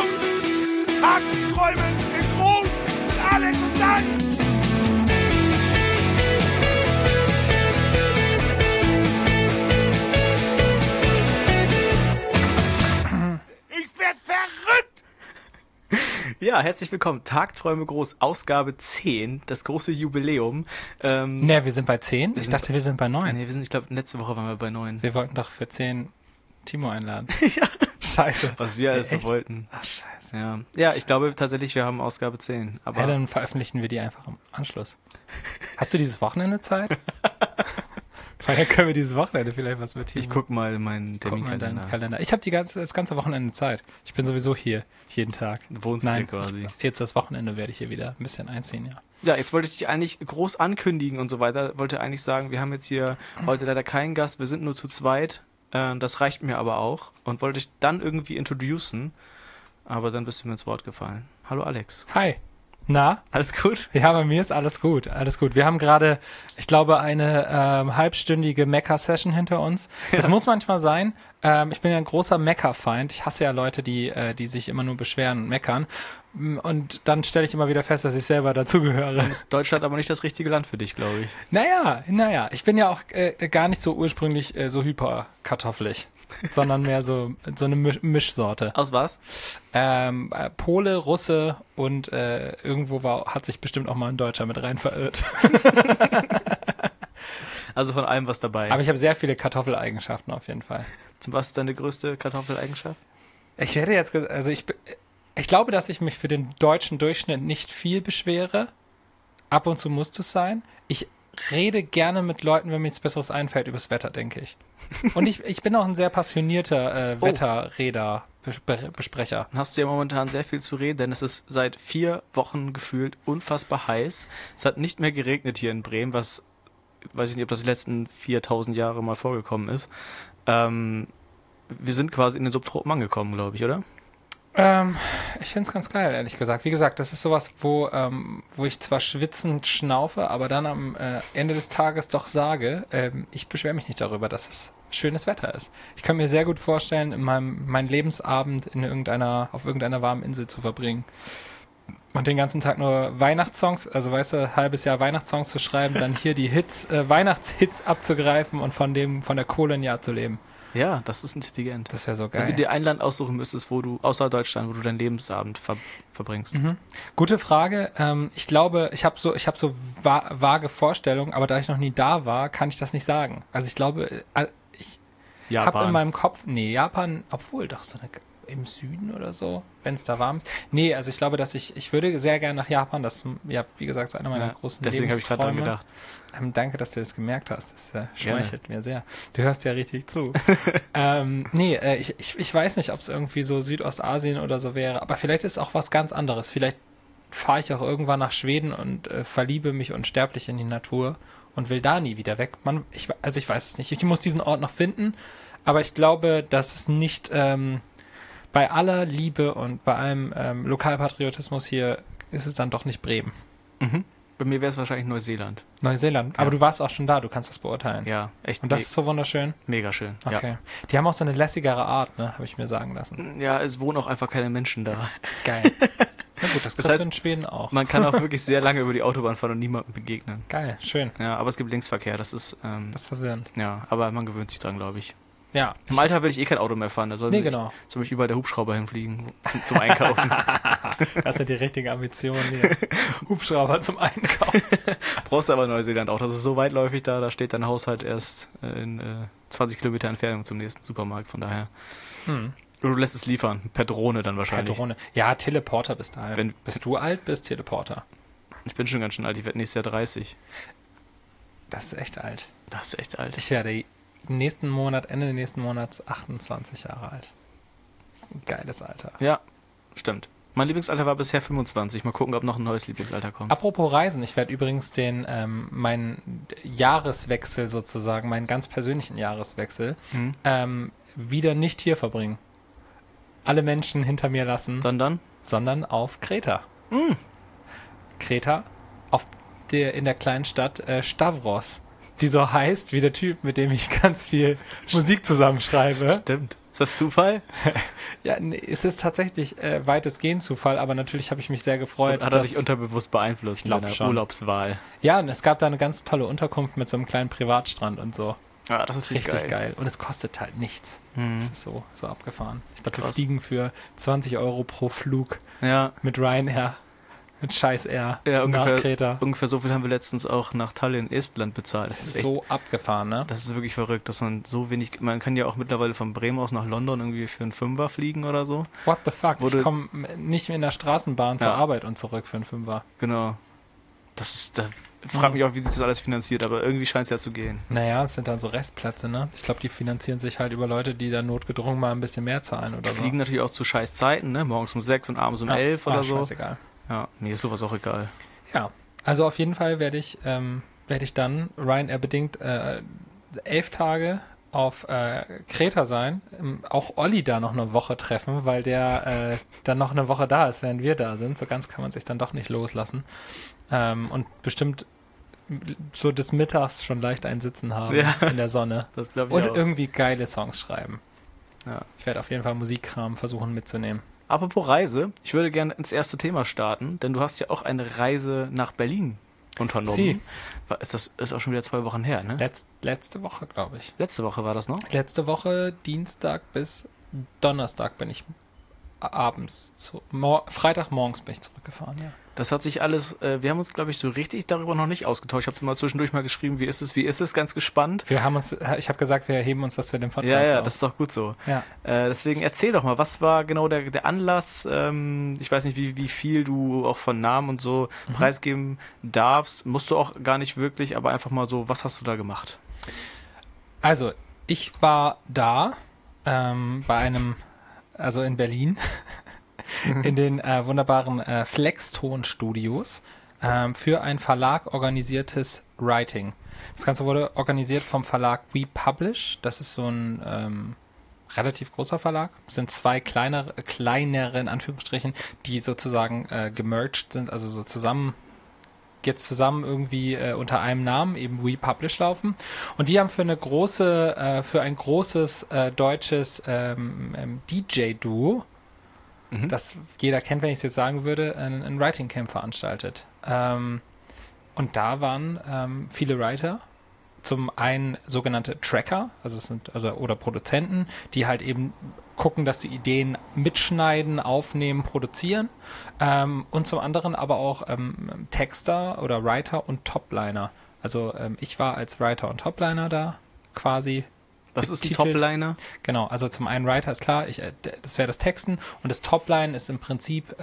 groß. Tagträumen in groß mit Alex und Dan. Ich werd verrückt. Ja, herzlich willkommen. Tagträume groß, Ausgabe 10, das große Jubiläum. Ne, wir sind bei 10? Ich dachte, wir sind bei 9. Nee, ich glaube, letzte Woche waren wir bei 9. Wir wollten doch für 10 Timo einladen. Ja. Scheiße. Was wir alles so Echt? wollten. Ach, scheiße. Ja, ich glaube tatsächlich, wir haben Ausgabe 10. Aber Ja, dann veröffentlichen wir die einfach im Anschluss. Hast du dieses Wochenende Zeit? Weil dann können wir dieses Wochenende vielleicht was mit Timo. ich guck mal in meinen Guck mal in Terminkalender. deinen Kalender. Ich habe das ganze Wochenende Zeit. Ich bin sowieso hier, jeden Tag. Du wohnst hier Nein, quasi. jetzt das Wochenende werde ich hier wieder ein bisschen einziehen, ja. Ja, jetzt wollte ich dich eigentlich groß ankündigen und so weiter. Wollte eigentlich sagen, wir haben jetzt hier heute leider keinen Gast, wir sind nur zu zweit. Das reicht mir aber auch. Und wollte dich dann irgendwie introducen. Aber dann bist du mir ins Wort gefallen. Hallo Alex. Hi. Na? Alles gut? Ja, bei mir ist alles gut, alles gut. Wir haben gerade, ich glaube, eine halbstündige Mecker-Session hinter uns. Das muss manchmal sein. Ich bin ja ein großer Mecker-Feind. Ich hasse ja Leute, die sich immer nur beschweren und meckern. Und dann stelle ich immer wieder fest, dass ich selber dazugehöre. Ist Deutschland aber nicht das richtige Land für dich, glaube ich. Naja. Ich bin ja auch gar nicht so ursprünglich so hyperkartoffelig, sondern mehr so eine Mischsorte. Aus was? Pole, Russe und irgendwo hat sich bestimmt auch mal ein Deutscher mit rein verirrt. Also von allem was dabei. Aber ich habe sehr viele Kartoffeleigenschaften auf jeden Fall. Was ist deine größte Kartoffeleigenschaft? Ich werde jetzt, ich glaube, dass ich mich für den deutschen Durchschnitt nicht viel beschwere. Ab und zu muss es sein. Ich rede gerne mit Leuten, wenn mir nichts Besseres einfällt, übers Wetter, denke ich. Und ich bin auch ein sehr passionierter Wetterräder-Besprecher. Dann hast du ja momentan sehr viel zu reden, denn es ist seit 4 Wochen gefühlt unfassbar heiß. Es hat nicht mehr geregnet hier in Bremen, was, weiß ich nicht, ob das die letzten 4000 Jahre mal vorgekommen ist. Wir sind quasi in den Subtropen angekommen, glaube ich, oder? Ich finde es ganz geil, ehrlich gesagt. Wie gesagt, das ist sowas, wo ich zwar schwitzend schnaufe, aber dann am Ende des Tages doch sage, ich beschwere mich nicht darüber, dass es schönes Wetter ist. Ich kann mir sehr gut vorstellen, meinen Lebensabend auf irgendeiner warmen Insel zu verbringen. Und den ganzen Tag nur Weihnachtssongs, also weißt du, halbes Jahr Weihnachtssongs zu schreiben, dann hier die Weihnachtshits abzugreifen und von der Kohle ein Jahr zu leben. Ja, das ist intelligent. Das wäre so Wenn du geil. dir ein Land aussuchen müsstest, außer Deutschland, wo du deinen Lebensabend verbringst. Mhm. Gute Frage. Ich glaube, ich habe so vage Vorstellungen, aber da ich noch nie da war, kann ich das nicht sagen. Also ich glaube, ich habe in meinem Kopf, Japan, obwohl doch im Süden oder so, wenn es da warm ist. Nee, also ich glaube, dass ich würde sehr gerne nach Japan. Das, ja, wie gesagt, ist einer meiner großen deswegen Lebensträume. Deswegen habe ich gerade dran gedacht. Danke, dass du das gemerkt hast. Das schmeichelt mir sehr. Du hörst ja richtig zu. Ich weiß nicht, ob es irgendwie so Südostasien oder so wäre, aber vielleicht ist auch was ganz anderes. Vielleicht fahre ich auch irgendwann nach Schweden und verliebe mich unsterblich in die Natur und will da nie wieder weg. Ich weiß es nicht. Ich muss diesen Ort noch finden, aber ich glaube, dass es nicht bei aller Liebe und bei allem Lokalpatriotismus hier ist es dann doch nicht Bremen. Mhm. Bei mir wäre es wahrscheinlich Neuseeland. Neuseeland. Aber du warst auch schon da, du kannst das beurteilen. Ja, echt. Und das ist so wunderschön? Mega schön. Okay. Ja. Die haben auch so eine lässigere Art, ne? Habe ich mir sagen lassen. Ja, es wohnen auch einfach keine Menschen da. Geil. Na gut, das heißt, du in Schweden auch. Man kann auch wirklich sehr lange über die Autobahn fahren und niemandem begegnen. Geil, schön. Ja, aber es gibt Linksverkehr, das ist... das ist verwirrend. Ja, aber man gewöhnt sich dran, glaube ich. Ja. Im Alter will ich kein Auto mehr fahren, da soll mich überall der Hubschrauber hinfliegen zum Einkaufen. Das sind die richtigen Ambitionen hier. Hubschrauber zum Einkaufen. Brauchst du aber Neuseeland auch, das ist so weitläufig da steht dein Haushalt erst in 20 Kilometer Entfernung zum nächsten Supermarkt, von daher. Oder du lässt es liefern, per Drohne dann wahrscheinlich. Per Drohne. Ja, Teleporter bist du halt. Bist du alt, bist Teleporter. Ich bin schon ganz schön alt, ich werde nächstes Jahr 30. Das ist echt alt. Das ist echt alt. Ich werde Ende nächsten Monats 28 Jahre alt. Das ist ein geiles Alter. Ja, stimmt. Mein Lieblingsalter war bisher 25. Mal gucken, ob noch ein neues Lieblingsalter kommt. Apropos Reisen, ich werde übrigens meinen Jahreswechsel sozusagen, meinen ganz persönlichen Jahreswechsel, wieder nicht hier verbringen. Alle Menschen hinter mir lassen. Sondern auf Kreta. Kreta, in der kleinen Stadt Stavros. Die so heißt wie der Typ, mit dem ich ganz viel Musik zusammenschreibe. Stimmt. Ist das Zufall? Ja, nee, es ist tatsächlich weitestgehend Zufall, aber natürlich habe ich mich sehr gefreut. Hat er dich unterbewusst beeinflusst glaub in deiner schon. Urlaubswahl? Ja, und es gab da eine ganz tolle Unterkunft mit so einem kleinen Privatstrand und so. Ja, das ist natürlich Richtig geil. geil. Und es kostet halt nichts. Mhm. Das ist so abgefahren. Ich glaube, wir Krass. fliegen für 20 Euro pro Flug Ja, mit Ryanair, mit Scheiß Air, ja nach Kreta. ungefähr so viel haben wir letztens auch nach Tallinn, Estland bezahlt. Das ist so abgefahren, ne? Das ist wirklich verrückt, dass man so wenig, man kann ja auch mittlerweile von Bremen aus nach London irgendwie für einen Fünfer fliegen oder so. What the fuck? Wurde- Ich komme nicht mehr in der Straßenbahn zur Ja. Arbeit und zurück für einen Fünfer. Genau. Da fragt mich auch, wie sich das alles finanziert, aber irgendwie scheint es ja zu gehen. Naja, es sind dann so Restplätze, ne? Ich glaube, die finanzieren sich halt über Leute, die da notgedrungen mal ein bisschen mehr zahlen oder Die so. fliegen natürlich auch zu scheiß Zeiten, ne? Morgens um 6 und abends um Ja. 11 oder so. Scheißegal. Ja, mir ist sowas auch egal. Ja, also auf jeden Fall werde ich dann Ryanair bedingt 11 Tage auf Kreta sein, auch Olli da noch eine Woche treffen, weil der dann noch eine Woche da ist, während wir da sind. So ganz kann man sich dann doch nicht loslassen. Und bestimmt so des Mittags schon leicht ein Sitzen haben Ja. in der Sonne. Das glaube ich Und auch. irgendwie geile Songs schreiben. Ja. Ich werde auf jeden Fall Musikkram versuchen mitzunehmen. Apropos Reise, ich würde gerne ins erste Thema starten, denn du hast ja auch eine Reise nach Berlin unternommen. Sie. Ist auch schon wieder 2 Wochen her, ne? Letzte Woche, glaube ich. Letzte Woche war das noch? Letzte Woche, Dienstag bis Donnerstag bin ich abends Freitagmorgens bin ich zurückgefahren, ja. Das hat sich alles, wir haben uns, glaube ich, so richtig darüber noch nicht ausgetauscht. Ich habe mal zwischendurch mal geschrieben, wie ist es, ganz gespannt. Ich habe gesagt, wir heben uns das für den Podcast Ja, auf. das ist doch gut so. Ja. Deswegen erzähl doch mal, was war genau der Anlass? Ich weiß nicht, wie viel du auch von Namen und so preisgeben darfst. Musst du auch gar nicht wirklich, aber einfach mal so, was hast du da gemacht? Also, ich war da also in Berlin, in den wunderbaren Flexton-Studios für ein Verlag organisiertes Writing. Das Ganze wurde organisiert vom Verlag We Publish. Das ist so ein relativ großer Verlag. Es sind 2 kleinere in Anführungsstrichen, die sozusagen gemerged sind, also so zusammen irgendwie unter einem Namen, eben We Publish laufen. Und die haben für ein großes deutsches DJ-Duo, das jeder kennt, wenn ich es jetzt sagen würde, ein Writing Camp veranstaltet. Und da waren viele Writer, zum einen sogenannte Tracker, oder Produzenten, die halt eben gucken, dass die Ideen mitschneiden, aufnehmen, produzieren. Und zum anderen aber auch Texter oder Writer und Topliner. Also ich war als Writer und Topliner da quasi. Was ist die betitelt. Topliner? Genau, also zum einen Writer ist klar, das wäre das Texten, und das Topline ist im Prinzip,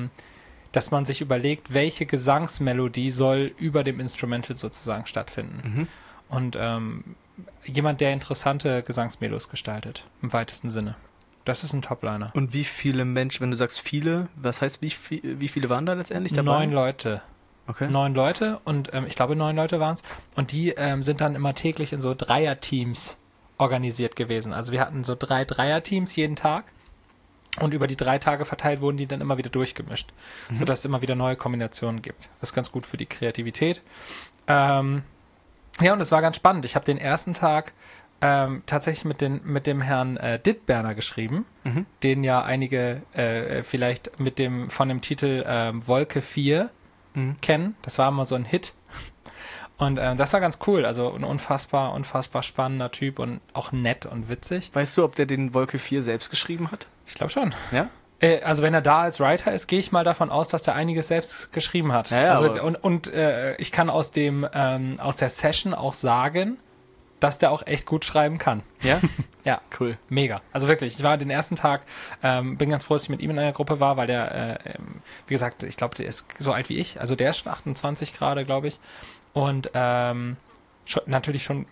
dass man sich überlegt, welche Gesangsmelodie soll über dem Instrumental sozusagen stattfinden. Und jemand, der interessante Gesangsmelos gestaltet, im weitesten Sinne. Das ist ein Topliner. Und wie viele Menschen, wenn du sagst viele, was heißt, wie viele waren da letztendlich dabei? 9 Leute. Okay. 9 Leute und ich glaube 9 Leute waren es. Und die sind dann immer täglich in so Dreierteams organisiert gewesen. Also wir hatten so 3 Dreierteams jeden Tag. Und über die 3 Tage verteilt wurden die dann immer wieder durchgemischt, sodass es immer wieder neue Kombinationen gibt. Das ist ganz gut für die Kreativität. Ja, und es war ganz spannend. Ich habe den ersten Tag tatsächlich mit dem Herrn Dittberner geschrieben, den ja einige vielleicht von dem Titel Wolke 4 kennen. Das war immer so ein Hit. Und das war ganz cool. Also ein unfassbar spannender Typ und auch nett und witzig. Weißt du, ob der den Wolke 4 selbst geschrieben hat? Ich glaube schon. Ja? Also wenn er da als Writer ist, gehe ich mal davon aus, dass der einiges selbst geschrieben hat. Ja, also, aber- und ich kann aus der Session auch sagen, dass der auch echt gut schreiben kann. Ja? Ja, Cool. mega. Also wirklich, ich war den ersten Tag, bin ganz froh, dass ich mit ihm in einer Gruppe war, weil der, wie gesagt, ich glaube, der ist so alt wie ich. Also der ist schon 28 gerade, glaube ich. Und natürlich schon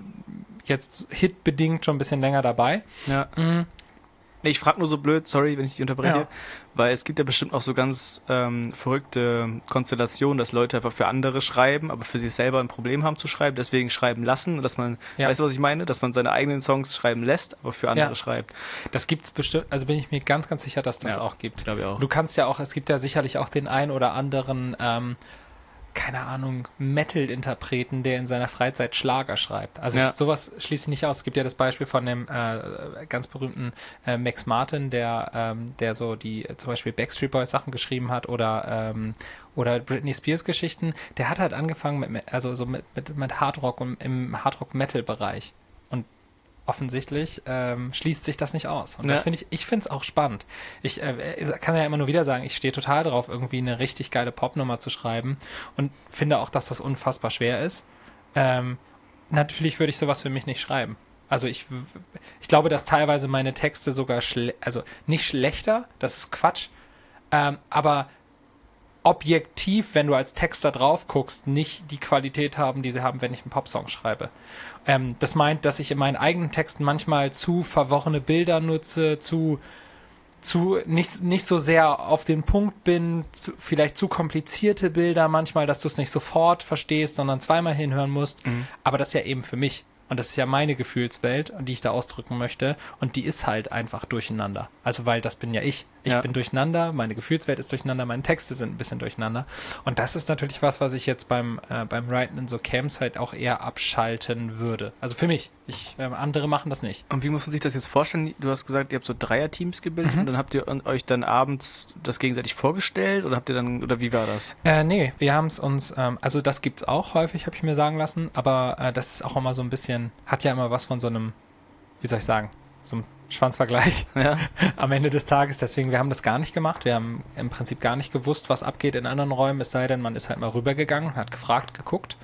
jetzt hitbedingt schon ein bisschen länger dabei. Ja. Nee, ich frage nur so blöd, sorry, wenn ich dich unterbreche, Ja. weil es gibt ja bestimmt auch so ganz verrückte Konstellationen, dass Leute einfach für andere schreiben, aber für sich selber ein Problem haben zu schreiben, deswegen schreiben lassen, dass man, Ja. weißt du, was ich meine? Dass man seine eigenen Songs schreiben lässt, aber für andere Ja. schreibt. Das gibt's bestimmt, also bin ich mir ganz, ganz sicher, dass das Ja, auch gibt. glaube ich auch. Du kannst ja auch, es gibt ja sicherlich auch den ein oder anderen keine Ahnung, Metal-Interpreten, der in seiner Freizeit Schlager schreibt. Also sowas schließe ich nicht aus. Es gibt ja das Beispiel von dem ganz berühmten Max Martin, der so die zum Beispiel Backstreet Boys Sachen geschrieben hat oder Britney Spears Geschichten. Der hat halt angefangen mit Hardrock und im Hardrock-Metal-Bereich. Und offensichtlich schließt sich das nicht aus. Und das finde ich finde es auch spannend. Ich kann ja immer nur wieder sagen, ich stehe total drauf, irgendwie eine richtig geile Popnummer zu schreiben und finde auch, dass das unfassbar schwer ist. Natürlich würde ich sowas für mich nicht schreiben. Also ich glaube, dass teilweise meine Texte sogar also nicht schlechter, das ist Quatsch, aber objektiv, wenn du als Texter drauf guckst, nicht die Qualität haben, die sie haben, wenn ich einen Popsong schreibe. Das meint, dass ich in meinen eigenen Texten manchmal zu verworrene Bilder nutze, nicht so sehr auf den Punkt bin, vielleicht zu komplizierte Bilder manchmal, dass du es nicht sofort verstehst, sondern zweimal hinhören musst. Aber das ist ja eben für mich. Und das ist ja meine Gefühlswelt, die ich da ausdrücken möchte. Und die ist halt einfach durcheinander. Also, weil das bin ja ich. Ich bin durcheinander, meine Gefühlswelt ist durcheinander, meine Texte sind ein bisschen durcheinander. Und das ist natürlich was ich jetzt beim Writen in so Camps halt auch eher abschalten würde. Also für mich. Andere machen das nicht. Und wie muss man sich das jetzt vorstellen? Du hast gesagt, ihr habt so Dreierteams gebildet und dann habt ihr euch dann abends das gegenseitig vorgestellt oder oder wie war das? Nee, wir haben es uns, also das gibt's auch häufig, habe ich mir sagen lassen, aber das ist auch immer so ein bisschen, hat ja immer was von so einem, wie soll ich sagen, so einem Schwanzvergleich am Ende des Tages. Deswegen, wir haben das gar nicht gemacht. Wir haben im Prinzip gar nicht gewusst, was abgeht in anderen Räumen, es sei denn, man ist halt mal rübergegangen und hat gefragt, geguckt.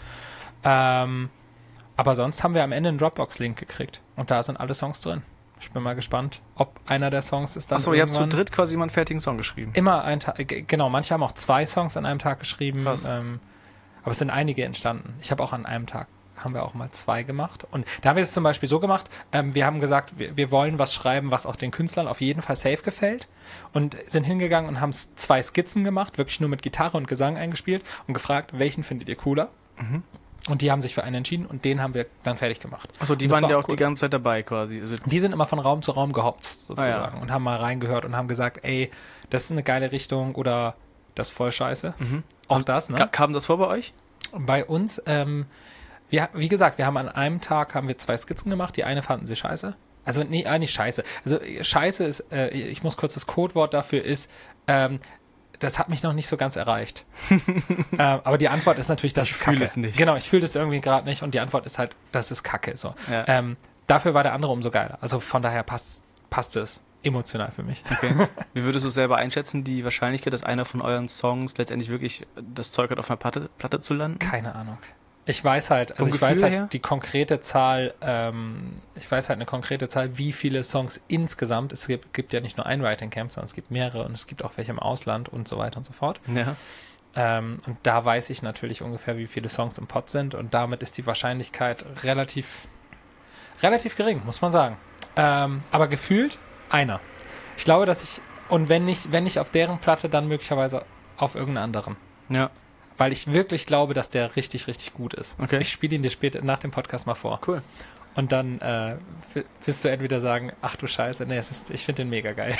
Aber sonst haben wir am Ende einen Dropbox-Link gekriegt und da sind alle Songs drin. Ich bin mal gespannt, ob einer der Songs ist dann Achso, ihr habt zu dritt quasi immer einen fertigen Song geschrieben. Immer einen Tag, genau, manche haben auch 2 Songs an einem Tag geschrieben. Krass. Aber es sind einige entstanden. Ich habe auch an einem Tag, haben wir auch mal 2 gemacht. Und da haben wir es zum Beispiel so gemacht, wir haben gesagt, wir wollen was schreiben, was auch den Künstlern auf jeden Fall safe gefällt und sind hingegangen und haben 2 Skizzen gemacht, wirklich nur mit Gitarre und Gesang eingespielt und gefragt, welchen findet ihr cooler? Und die haben sich für einen entschieden und den haben wir dann fertig gemacht. Achso, die waren ja auch cool. Die ganze Zeit dabei quasi. Also die sind immer von Raum zu Raum gehopst sozusagen und haben mal reingehört und haben gesagt, ey, das ist eine geile Richtung oder das ist voll scheiße. Auch und das, ne? Kam das vor bei euch? Bei uns, wie gesagt, wir haben an einem Tag 2 Skizzen gemacht, die eine fanden sie scheiße. Also, nee, nicht scheiße. Also, scheiße ist, ich muss kurz das Codewort dafür ist, das hat mich noch nicht so ganz erreicht. Aber die Antwort ist natürlich, das ist Kacke. Ich fühle es nicht. Genau, ich fühle das irgendwie gerade nicht und die Antwort ist halt, das ist Kacke. So. Ja. Dafür war der andere umso geiler. Also von daher passt es emotional für mich. Okay. Wie würdest du es selber einschätzen, die Wahrscheinlichkeit, dass einer von euren Songs letztendlich wirklich das Zeug hat, auf einer Platte zu landen? Keine Ahnung. Ich weiß halt, die konkrete Zahl, eine konkrete Zahl, wie viele Songs insgesamt, es gibt ja nicht nur ein Writing Camp, sondern es gibt mehrere und es gibt auch welche im Ausland und so weiter und so fort. Ja. Und da weiß ich natürlich ungefähr, wie viele Songs im Pot sind und damit ist die Wahrscheinlichkeit relativ gering, muss man sagen. Aber gefühlt einer. Ich glaube, und wenn nicht auf deren Platte, dann möglicherweise auf irgendeiner anderen. Ja. Weil ich wirklich glaube, dass der richtig, richtig gut ist. Okay. Ich spiele ihn dir später nach dem Podcast mal vor. Cool. Und dann wirst du entweder sagen, ach du Scheiße, nee, ich finde den mega geil.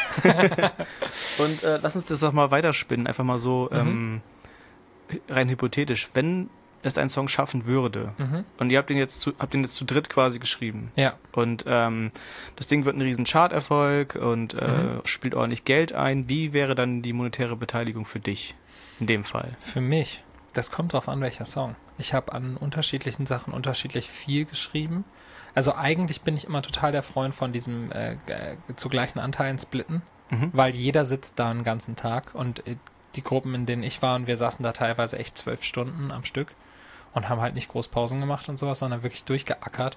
Und lass uns das doch mal weiterspinnen, einfach mal so rein hypothetisch. Wenn es einen Song schaffen würde und ihr habt den jetzt zu dritt quasi geschrieben. Ja. Und das Ding wird ein riesen Charterfolg und spielt ordentlich Geld ein. Wie wäre dann die monetäre Beteiligung für dich in dem Fall? Für mich? Das kommt drauf an, welcher Song. Ich habe an unterschiedlichen Sachen unterschiedlich viel geschrieben. Also eigentlich bin ich immer total der Freund von diesem zu gleichen Anteilen splitten, weil jeder sitzt da einen ganzen Tag und die Gruppen, in denen ich war, und wir saßen da teilweise echt 12 Stunden am Stück und haben halt nicht groß Pausen gemacht und sowas, sondern wirklich durchgeackert.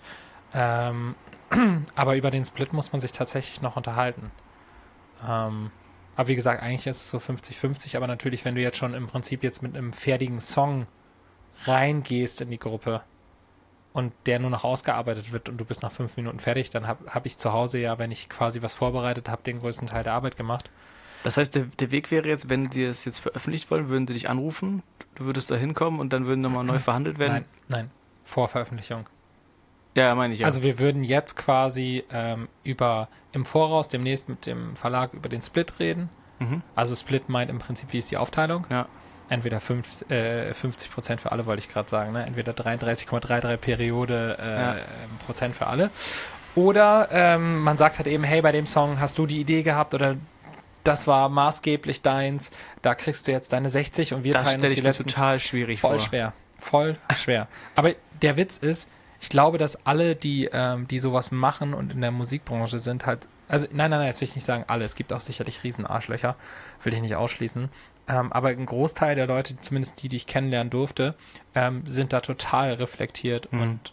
Aber über den Split muss man sich tatsächlich noch unterhalten. Aber wie gesagt, eigentlich ist es so 50-50, aber natürlich, wenn du jetzt schon im Prinzip jetzt mit einem fertigen Song reingehst in die Gruppe und der nur noch ausgearbeitet wird und du bist nach 5 Minuten fertig, dann hab ich zu Hause ja, wenn ich quasi was vorbereitet habe, den größten Teil der Arbeit gemacht. Das heißt, der Weg wäre jetzt, wenn die es jetzt veröffentlicht wollen, würden die dich anrufen, du würdest da hinkommen und dann würden nochmal neu verhandelt werden? Nein, vor Veröffentlichung. Ja, meine ich ja. Also wir würden jetzt quasi im Voraus demnächst mit dem Verlag über den Split reden. Also Split meint im Prinzip, wie ist die Aufteilung. Ja. entweder 50% für alle, wollte ich gerade sagen, ne? Entweder 33,33 Periode Prozent für alle. Oder man sagt halt eben, hey, bei dem Song hast du die Idee gehabt oder das war maßgeblich deins, da kriegst du jetzt deine 60 und wir Das teilen stelle uns die ich mir letzten. total schwierig vor. Voll schwer. Aber der Witz ist, ich glaube, dass alle, die sowas machen und in der Musikbranche sind, halt, also nein, jetzt will ich nicht sagen alle, es gibt auch sicherlich Riesenarschlöcher, will ich nicht ausschließen, aber ein Großteil der Leute, zumindest die ich kennenlernen durfte, sind da total reflektiert und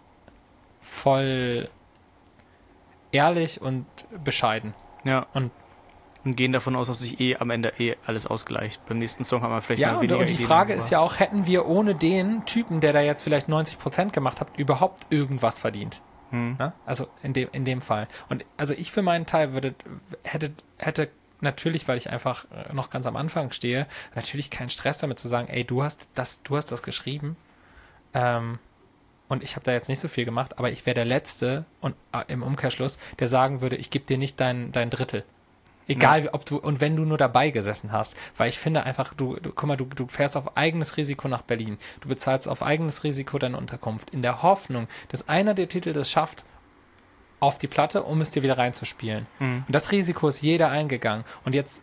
voll ehrlich und bescheiden. Ja. Und gehen davon aus, dass sich am Ende alles ausgleicht. Beim nächsten Song haben wir vielleicht mal weniger und die Ideen, Frage ist ja auch, hätten wir ohne den Typen, der da jetzt vielleicht 90% gemacht hat, überhaupt irgendwas verdient? Ja? Also in dem Fall. Und also ich für meinen Teil hätte natürlich, weil ich einfach noch ganz am Anfang stehe, natürlich keinen Stress damit zu sagen, ey, du hast das geschrieben und ich habe da jetzt nicht so viel gemacht, aber ich wäre der Letzte und im Umkehrschluss, der sagen würde, ich gebe dir nicht dein Drittel. Egal, ob du, und wenn du nur dabei gesessen hast, weil ich finde einfach, guck mal, du fährst auf eigenes Risiko nach Berlin, du bezahlst auf eigenes Risiko deine Unterkunft, in der Hoffnung, dass einer der Titel das schafft, auf die Platte, um es dir wieder reinzuspielen. Und das Risiko ist jeder eingegangen. Und jetzt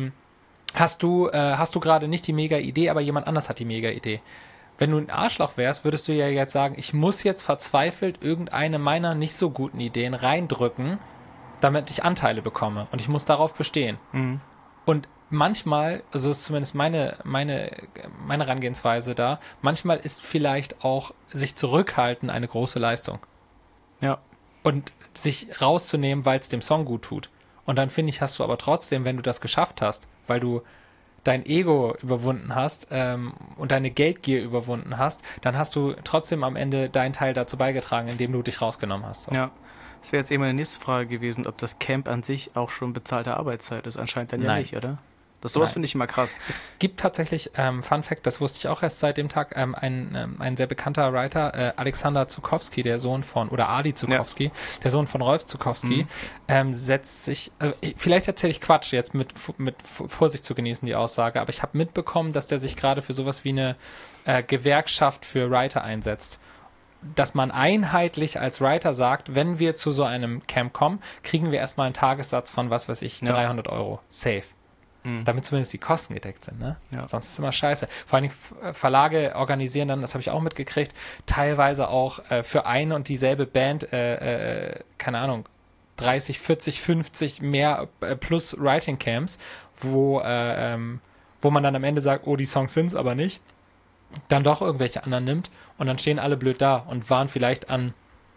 hast du gerade nicht die Mega-Idee, aber jemand anders hat die Mega-Idee. Wenn du ein Arschloch wärst, würdest du ja jetzt sagen, ich muss jetzt verzweifelt irgendeine meiner nicht so guten Ideen reindrücken, damit ich Anteile bekomme. Und ich muss darauf bestehen. Und manchmal, also ist zumindest meine Herangehensweise da, manchmal ist vielleicht auch sich zurückhalten eine große Leistung. Ja. Und sich rauszunehmen, weil es dem Song gut tut. Und dann finde ich, hast du aber trotzdem, wenn du das geschafft hast, weil du dein Ego überwunden hast und deine Geldgier überwunden hast, dann hast du trotzdem am Ende deinen Teil dazu beigetragen, indem du dich rausgenommen hast. So. Ja. Das wäre jetzt eben meine nächste Frage gewesen, ob das Camp an sich auch schon bezahlte Arbeitszeit ist. Anscheinend dann ja nicht, oder? Sowas finde ich immer krass. Es gibt tatsächlich, Fun Fact, das wusste ich auch erst seit dem Tag, ein sehr bekannter Writer, Alexander Zukowski, der Sohn von, oder Ali Zukowski, der Sohn von Rolf Zukowski, setzt sich, vielleicht erzähle ich Quatsch jetzt mit Vorsicht zu genießen, die Aussage, aber ich habe mitbekommen, dass der sich gerade für sowas wie eine Gewerkschaft für Writer einsetzt. Dass man einheitlich als Writer sagt, wenn wir zu so einem Camp kommen, kriegen wir erstmal einen Tagessatz von, 300 Euro. Safe. Damit zumindest die Kosten gedeckt sind. Ne? Ja. Sonst ist es immer scheiße. Vor allen Dingen Verlage organisieren dann, das habe ich auch mitgekriegt, teilweise auch für eine und dieselbe Band, keine Ahnung, 30, 40, 50 mehr plus Writing Camps, wo man dann am Ende sagt, oh, die Songs sind es aber nicht. Dann doch irgendwelche anderen nimmt und dann stehen alle blöd da und haben vielleicht eine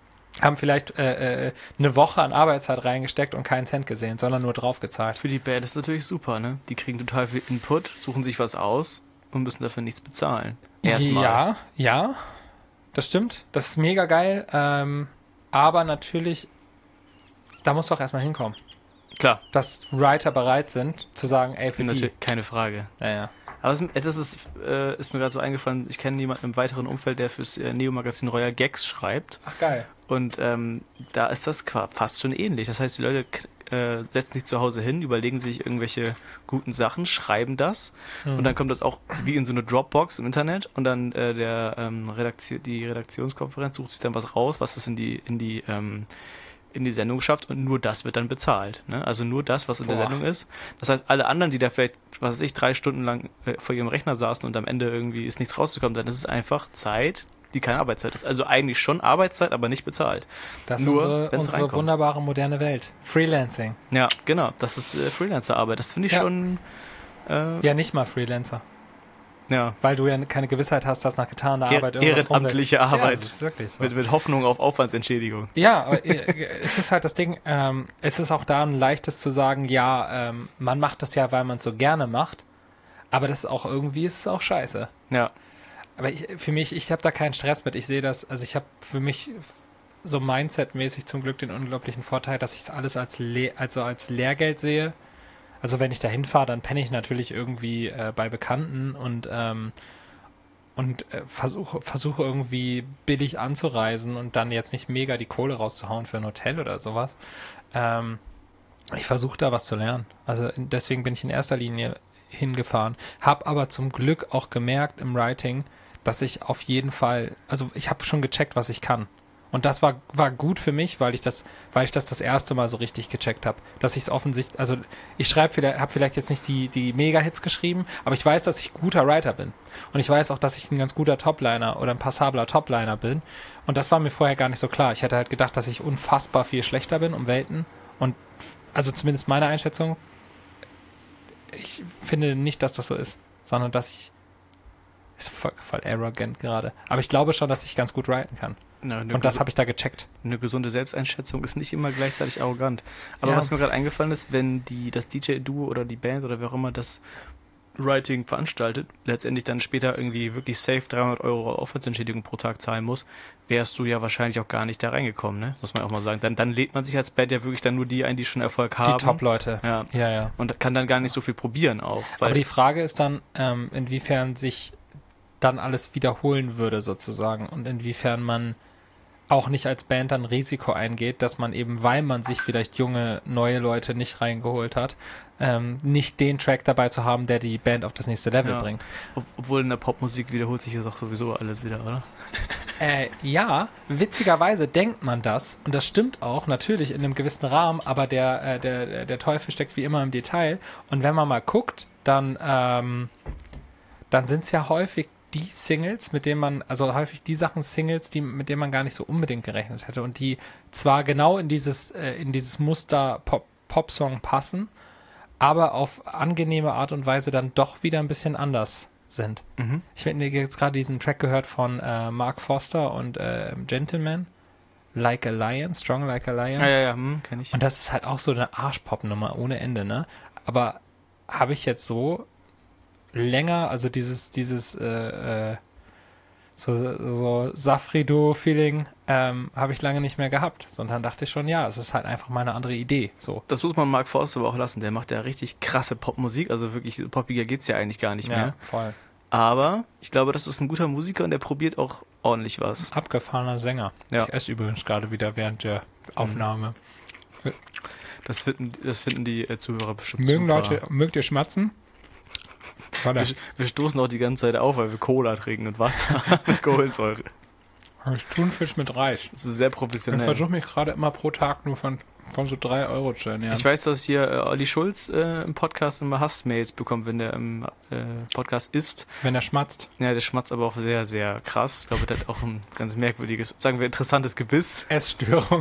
Woche an Arbeitszeit reingesteckt und keinen Cent gesehen, sondern nur draufgezahlt. Für die Band ist natürlich super, ne? Die kriegen total viel Input, suchen sich was aus und müssen dafür nichts bezahlen. Erstmal. Ja, das stimmt. Das ist mega geil, aber natürlich, da musst du auch erstmal hinkommen. Klar. Dass Writer bereit sind, zu sagen, ey, für natürlich, die. keine Frage. Ja. Aber das ist mir gerade so eingefallen, ich kenne jemanden im weiteren Umfeld, der fürs Neo-Magazin Royal Gags schreibt. Ach, geil. Und da ist das fast schon ähnlich. Das heißt, die Leute setzen sich zu Hause hin, überlegen sich irgendwelche guten Sachen, schreiben das und dann kommt das auch wie in so eine Dropbox im Internet und dann die Redaktionskonferenz sucht sich dann was raus, was das in die Sendung schafft und nur das wird dann bezahlt. Ne? Also nur das, was in der Sendung ist. Das heißt, alle anderen, die da vielleicht, 3 Stunden lang vor ihrem Rechner saßen und am Ende irgendwie ist nichts rausgekommen, dann ist es einfach Zeit, die keine Arbeitszeit ist. Also eigentlich schon Arbeitszeit, aber nicht bezahlt. Das ist unsere wunderbare moderne Welt. Freelancing. Ja, genau. Das ist Freelancer-Arbeit. Das finde ich schon... ja, nicht mal Freelancer. Ja. Weil du ja keine Gewissheit hast, dass nach getaner Arbeit irgendwas ehrenamtliche Arbeit. Ja, das ist wirklich so. Mit Hoffnung auf Aufwandsentschädigung. Ja, aber es ist halt das Ding, es ist auch da ein leichtes zu sagen, man macht das ja, weil man es so gerne macht, aber das ist auch irgendwie, ist es auch scheiße. Ja. Aber ich habe da keinen Stress mit. Ich sehe das, also ich habe für mich so Mindset-mäßig zum Glück den unglaublichen Vorteil, dass ich es alles als Lehrgeld sehe. Also wenn ich da hinfahre, dann penne ich natürlich irgendwie bei Bekannten und versuche irgendwie billig anzureisen und dann jetzt nicht mega die Kohle rauszuhauen für ein Hotel oder sowas. Ich versuche da was zu lernen. Also deswegen bin ich in erster Linie hingefahren. Habe aber zum Glück auch gemerkt im Writing, dass ich auf jeden Fall, also ich habe schon gecheckt, was ich kann. Und das war gut für mich, weil ich das erste Mal so richtig gecheckt habe. Dass ich es offensichtlich, also ich habe vielleicht jetzt nicht die Mega-Hits geschrieben, aber ich weiß, dass ich ein guter Writer bin. Und ich weiß auch, dass ich ein ganz guter Topliner oder ein passabler Topliner bin. Und das war mir vorher gar nicht so klar. Ich hätte halt gedacht, dass ich unfassbar viel schlechter bin um Welten. Und also zumindest meine Einschätzung, ich finde nicht, dass das so ist, sondern dass ich, ist voll arrogant gerade, aber ich glaube schon, dass ich ganz gut writen kann. Ja, und das habe ich da gecheckt. Eine gesunde Selbsteinschätzung ist nicht immer gleichzeitig arrogant. Aber Ja. was mir gerade eingefallen ist, wenn das DJ-Duo oder die Band oder wer auch immer das Writing veranstaltet, letztendlich dann später irgendwie wirklich safe 300 € Aufwandsentschädigung pro Tag zahlen muss, wärst du ja wahrscheinlich auch gar nicht da reingekommen, ne? Muss man auch mal sagen. Dann lädt man sich als Band ja wirklich dann nur die ein, die schon Erfolg haben. Die Top-Leute. Ja. Ja. Und kann dann gar nicht so viel probieren auch. Weil Aber die Frage ist dann, inwiefern sich dann alles wiederholen würde sozusagen und inwiefern man auch nicht als Band dann Risiko eingeht, dass man eben, weil man sich vielleicht junge, neue Leute nicht reingeholt hat, nicht den Track dabei zu haben, der die Band auf das nächste Level bringt. Obwohl in der Popmusik wiederholt sich das auch sowieso alles wieder, oder? Ja, witzigerweise denkt man das und das stimmt auch, natürlich in einem gewissen Rahmen, aber der Teufel steckt wie immer im Detail und wenn man mal guckt, dann sind es ja häufig die Singles, mit denen man, also häufig die Singles, mit denen man gar nicht so unbedingt gerechnet hätte und die zwar genau in dieses Muster Pop-Song passen, aber auf angenehme Art und Weise dann doch wieder ein bisschen anders sind. Mhm. Ich habe jetzt gerade diesen Track gehört von Mark Foster und Gentleman, Like a Lion, Strong Like a Lion. Ja, kenn ich. Und das ist halt auch so eine Arschpop-Nummer ohne Ende, ne? Aber habe ich jetzt so länger, also dieses so Safrido-Feeling habe ich lange nicht mehr gehabt. Sondern dachte ich schon, ja, es ist halt einfach mal eine andere Idee. So. Das muss man Mark Forster aber auch lassen. Der macht ja richtig krasse Popmusik. Also wirklich poppiger geht's ja eigentlich gar nicht mehr. Ja, voll. Aber ich glaube, das ist ein guter Musiker und der probiert auch ordentlich was. Abgefahrener Sänger. Ja. Ich esse übrigens gerade wieder während der Aufnahme. Das finden die Zuhörer bestimmt Mögen super. Leute, mögt ihr schmatzen? Wir stoßen auch die ganze Zeit auf, weil wir Cola trinken und Wasser mit Kohlensäure. Ich Thunfisch mit Reis. Das ist sehr Ich professionell. versuche mich gerade immer pro Tag nur von so 3 € zu ernähren. Ich weiß, dass hier Olli Schulz im Podcast immer Hassmails bekommt, wenn der im Podcast isst. Wenn er schmatzt. Ja, der schmatzt aber auch sehr, sehr krass. Ich glaube, der hat auch ein ganz merkwürdiges, sagen wir, interessantes Gebiss. Essstörung.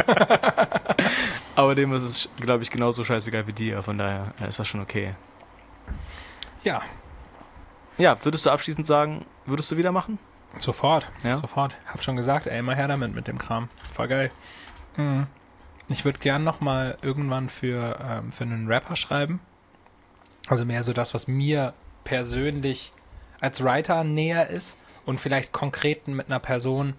Aber dem ist es, glaube ich, genauso scheißegal wie dir. Von daher ist das schon okay. Ja, Ja, würdest du abschließend sagen, würdest du wieder machen? sofort. Ja. Sofort. Hab schon gesagt, ey, immer her damit mit dem Kram. Voll geil. Mhm. Ich würde gern nochmal irgendwann für einen Rapper schreiben. Also mehr so das, was mir persönlich als Writer näher ist und vielleicht konkret mit einer Person,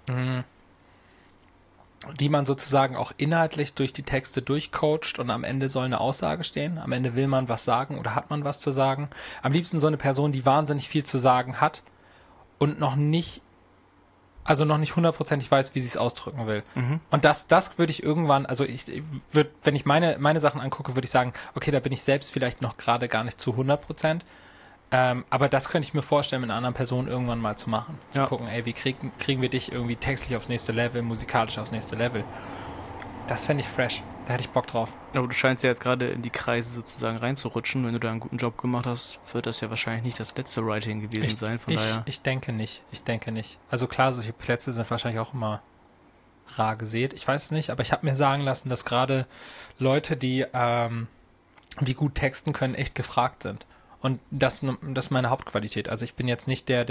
die man sozusagen auch inhaltlich durch die Texte durchcoacht und am Ende soll eine Aussage stehen. Am Ende will man was sagen oder hat man was zu sagen. Am liebsten so eine Person, die wahnsinnig viel zu sagen hat und noch nicht hundertprozentig weiß, wie sie es ausdrücken will. Mhm. Und das würde ich irgendwann, also wenn ich meine Sachen angucke, würde ich sagen, okay, da bin ich selbst vielleicht noch gerade gar nicht zu 100%. Aber das könnte ich mir vorstellen, mit einer anderen Person irgendwann mal zu machen. Zu gucken, ey, wie kriegen wir dich irgendwie textlich aufs nächste Level, musikalisch aufs nächste Level. Das fände ich fresh. Da hätte ich Bock drauf. Aber du scheinst ja jetzt gerade in die Kreise sozusagen reinzurutschen. Wenn du da einen guten Job gemacht hast, wird das ja wahrscheinlich nicht das letzte Writing gewesen sein. Von daher. Ich denke nicht. Also klar, solche Plätze sind wahrscheinlich auch immer rar gesät. Ich weiß es nicht, aber ich habe mir sagen lassen, dass gerade Leute, die gut texten können, echt gefragt sind. Und das ist meine Hauptqualität. Also ich bin jetzt nicht der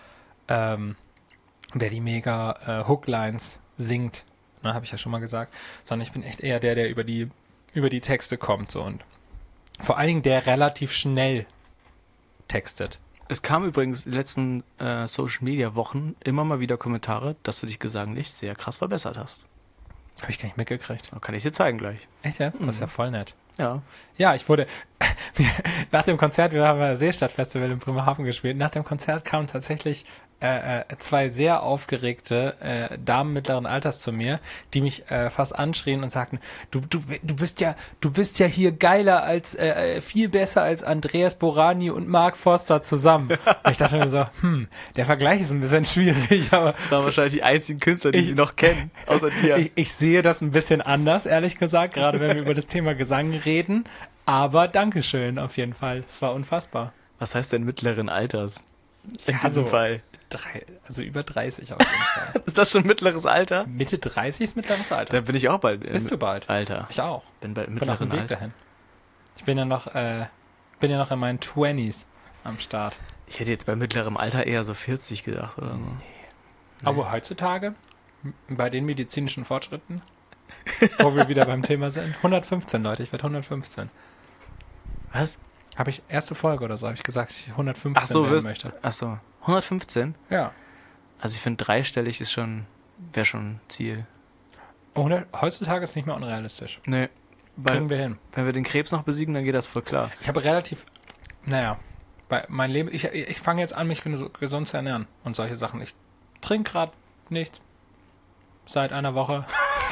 die mega Hooklines singt, ne, habe ich ja schon mal gesagt, sondern ich bin echt eher der über die Texte kommt so und vor allen Dingen der relativ schnell textet. Es kam übrigens in den letzten Social-Media-Wochen immer mal wieder Kommentare, dass du dich gesanglich sehr krass verbessert hast. Habe ich gar nicht mitgekriegt. Kann ich dir zeigen gleich. Echt jetzt? Das ist ja voll nett. Ja. Ja, ich wurde nach dem Konzert, wir haben ja Seestadt-Festival in Bremerhaven gespielt, nach dem Konzert kam tatsächlich zwei sehr aufgeregte Damen mittleren Alters zu mir, die mich fast anschrien und sagten, du bist ja hier geiler als, viel besser als Andreas Borani und Mark Forster zusammen. Und ich dachte mir so, der Vergleich ist ein bisschen schwierig, aber Das waren wahrscheinlich die einzigen Künstler, die sie noch kennen, außer dir. ich sehe das ein bisschen anders, ehrlich gesagt, gerade wenn wir über das Thema Gesang reden, aber Dankeschön auf jeden Fall. Es war unfassbar. Was heißt denn mittleren Alters? In Ja, diesem so. Fall. Also über 30 auf jeden Fall. Ist das schon mittleres Alter? Mitte 30 ist mittleres Alter. Da bin ich auch bald. Bist du bald? Alter. Ich auch. Bin bald Bin auf dem mittleren Weg Alter. dahin. Ich bin ja noch in meinen 20s am Start. Ich hätte jetzt bei mittlerem Alter eher so 40 gedacht oder so. Aber heutzutage, bei den medizinischen Fortschritten, wo wir wieder beim Thema sind, 115 Leute, ich werde 115. Was? Habe ich erste Folge oder so, habe ich gesagt, dass ich 115 Ach so, werden möchte. Ach so. 115? Ja. Also ich finde dreistellig wäre schon Ziel. Heutzutage ist nicht mehr unrealistisch. Nee. Kriegen Weil, wir hin. wenn wir den Krebs noch besiegen, dann geht das voll klar. Ich habe relativ, mein Leben, ich fange jetzt an, mich gesund zu ernähren und solche Sachen. Ich trinke gerade nichts. Seit einer Woche.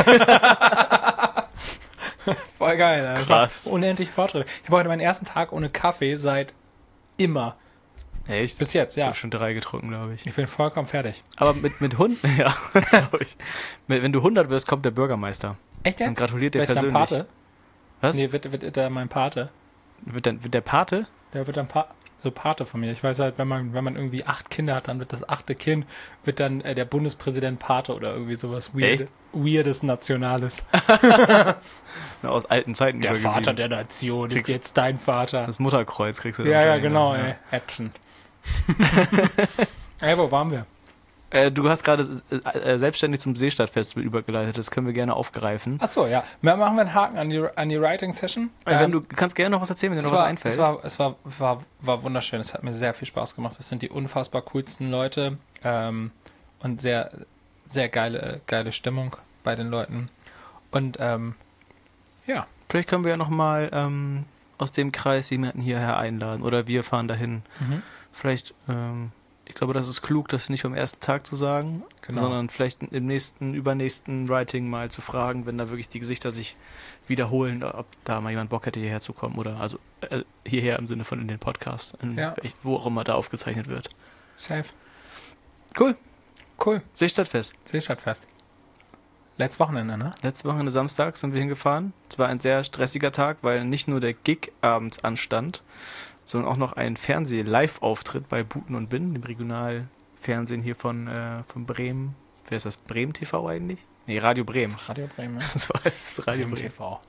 Voll geil. Alter. Krass. Unendliche Fortschritte. Ich habe heute meinen ersten Tag ohne Kaffee seit immer. Echt? Bis jetzt, Ich ja. habe schon 3 getrunken, glaube ich. Ich bin vollkommen fertig. Aber mit Hund, ja, glaube ich. Wenn du 100 wirst, kommt der Bürgermeister. Echt Dann jetzt? gratuliert dir Wird dann persönlich. Pate? Was? Nee, wird er mein Pate? Wird der Pate? Der wird dann so Pate von mir. Ich weiß halt, wenn man irgendwie 8 Kinder hat, dann wird das 8. Kind, wird dann der Bundespräsident Pate oder irgendwie sowas Weirdes Nationales. Aus alten Zeiten Der übergeblieben. Vater der Nation ist Kriegst- jetzt dein Vater. Das Mutterkreuz kriegst du dann Ja, wahrscheinlich genau, dann, ey. Action. Ey, wo waren wir? Du hast gerade selbstständig zum Seestadtfestival übergeleitet. Das können wir gerne aufgreifen. Achso, ja. Machen wir einen Haken an die Writing-Session. Wenn du kannst gerne noch was erzählen, wenn dir noch was einfällt. Es war wunderschön. Es hat mir sehr viel Spaß gemacht. Es sind die unfassbar coolsten Leute und sehr, sehr geile Stimmung bei den Leuten. Und ja. Vielleicht können wir ja noch mal aus dem Kreis jemanden hierher einladen oder wir fahren dahin. Mhm. Vielleicht, ich glaube, das ist klug, das nicht am ersten Tag zu sagen, Genau. sondern vielleicht im übernächsten Writing mal zu fragen, wenn da wirklich die Gesichter sich wiederholen, ob da mal jemand Bock hätte, hierher zu kommen oder also hierher im Sinne von in den Podcast, Ja. wo auch immer da aufgezeichnet wird. Safe. Cool. Cool. Seestadtfest. Seestadtfest. Letztes Wochenende, ne? Letzte Woche Samstag sind wir hingefahren. Es war ein sehr stressiger Tag, weil nicht nur der Gig abends anstand, sondern auch noch ein Fernseh-Live-Auftritt bei Buten und Bin, dem Regionalfernsehen hier von Bremen. Wer ist das? Bremen TV eigentlich? Nee, Radio Bremen. Radio Bremen, ne? So heißt es, Radio Bremen. TV.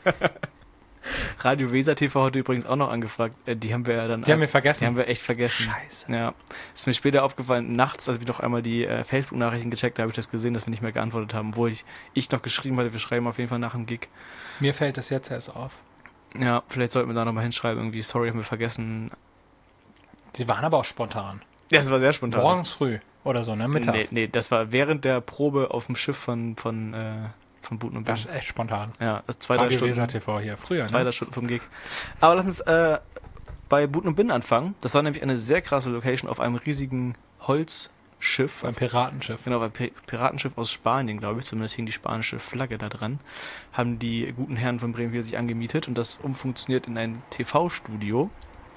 Radio Weser TV hat übrigens auch noch angefragt. Die haben wir ja dann... Die haben wir vergessen. Die haben wir echt vergessen. Scheiße. Ja. Ist mir später aufgefallen, nachts, als ich noch einmal die Facebook-Nachrichten gecheckt habe, habe ich das gesehen, dass wir nicht mehr geantwortet haben, wo ich noch geschrieben hatte, wir schreiben auf jeden Fall nach dem Gig. Mir fällt das jetzt erst auf. Ja, vielleicht sollten wir da nochmal hinschreiben, irgendwie, sorry, haben wir vergessen. Sie waren aber auch spontan. Ja, das war sehr spontan. Morgens früh oder so, ne? Mittags. Nee, das war während der Probe auf dem Schiff von Buten und Bin. Das ist echt spontan. Ja, das 2-3 Radio Weser Stunden, TV hier. Früher, 2-3 ne? Stunden vom Gig. Aber lass uns bei Buten und Bin anfangen. Das war nämlich eine sehr krasse Location auf einem riesigen Holzschiff. Beim Piratenschiff. Genau, beim Piratenschiff aus Spanien, glaube ich, zumindest hing die spanische Flagge da dran, haben die guten Herren von Bremen hier sich angemietet und das umfunktioniert in ein TV-Studio.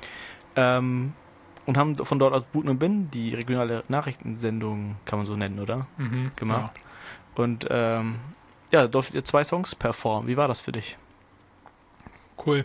Und haben von dort aus Buten und Bin, die regionale Nachrichtensendung, kann man so nennen, oder? Mhm, Gemacht. Und ja, durftet ihr 2 Songs performen. Wie war das für dich? Cool.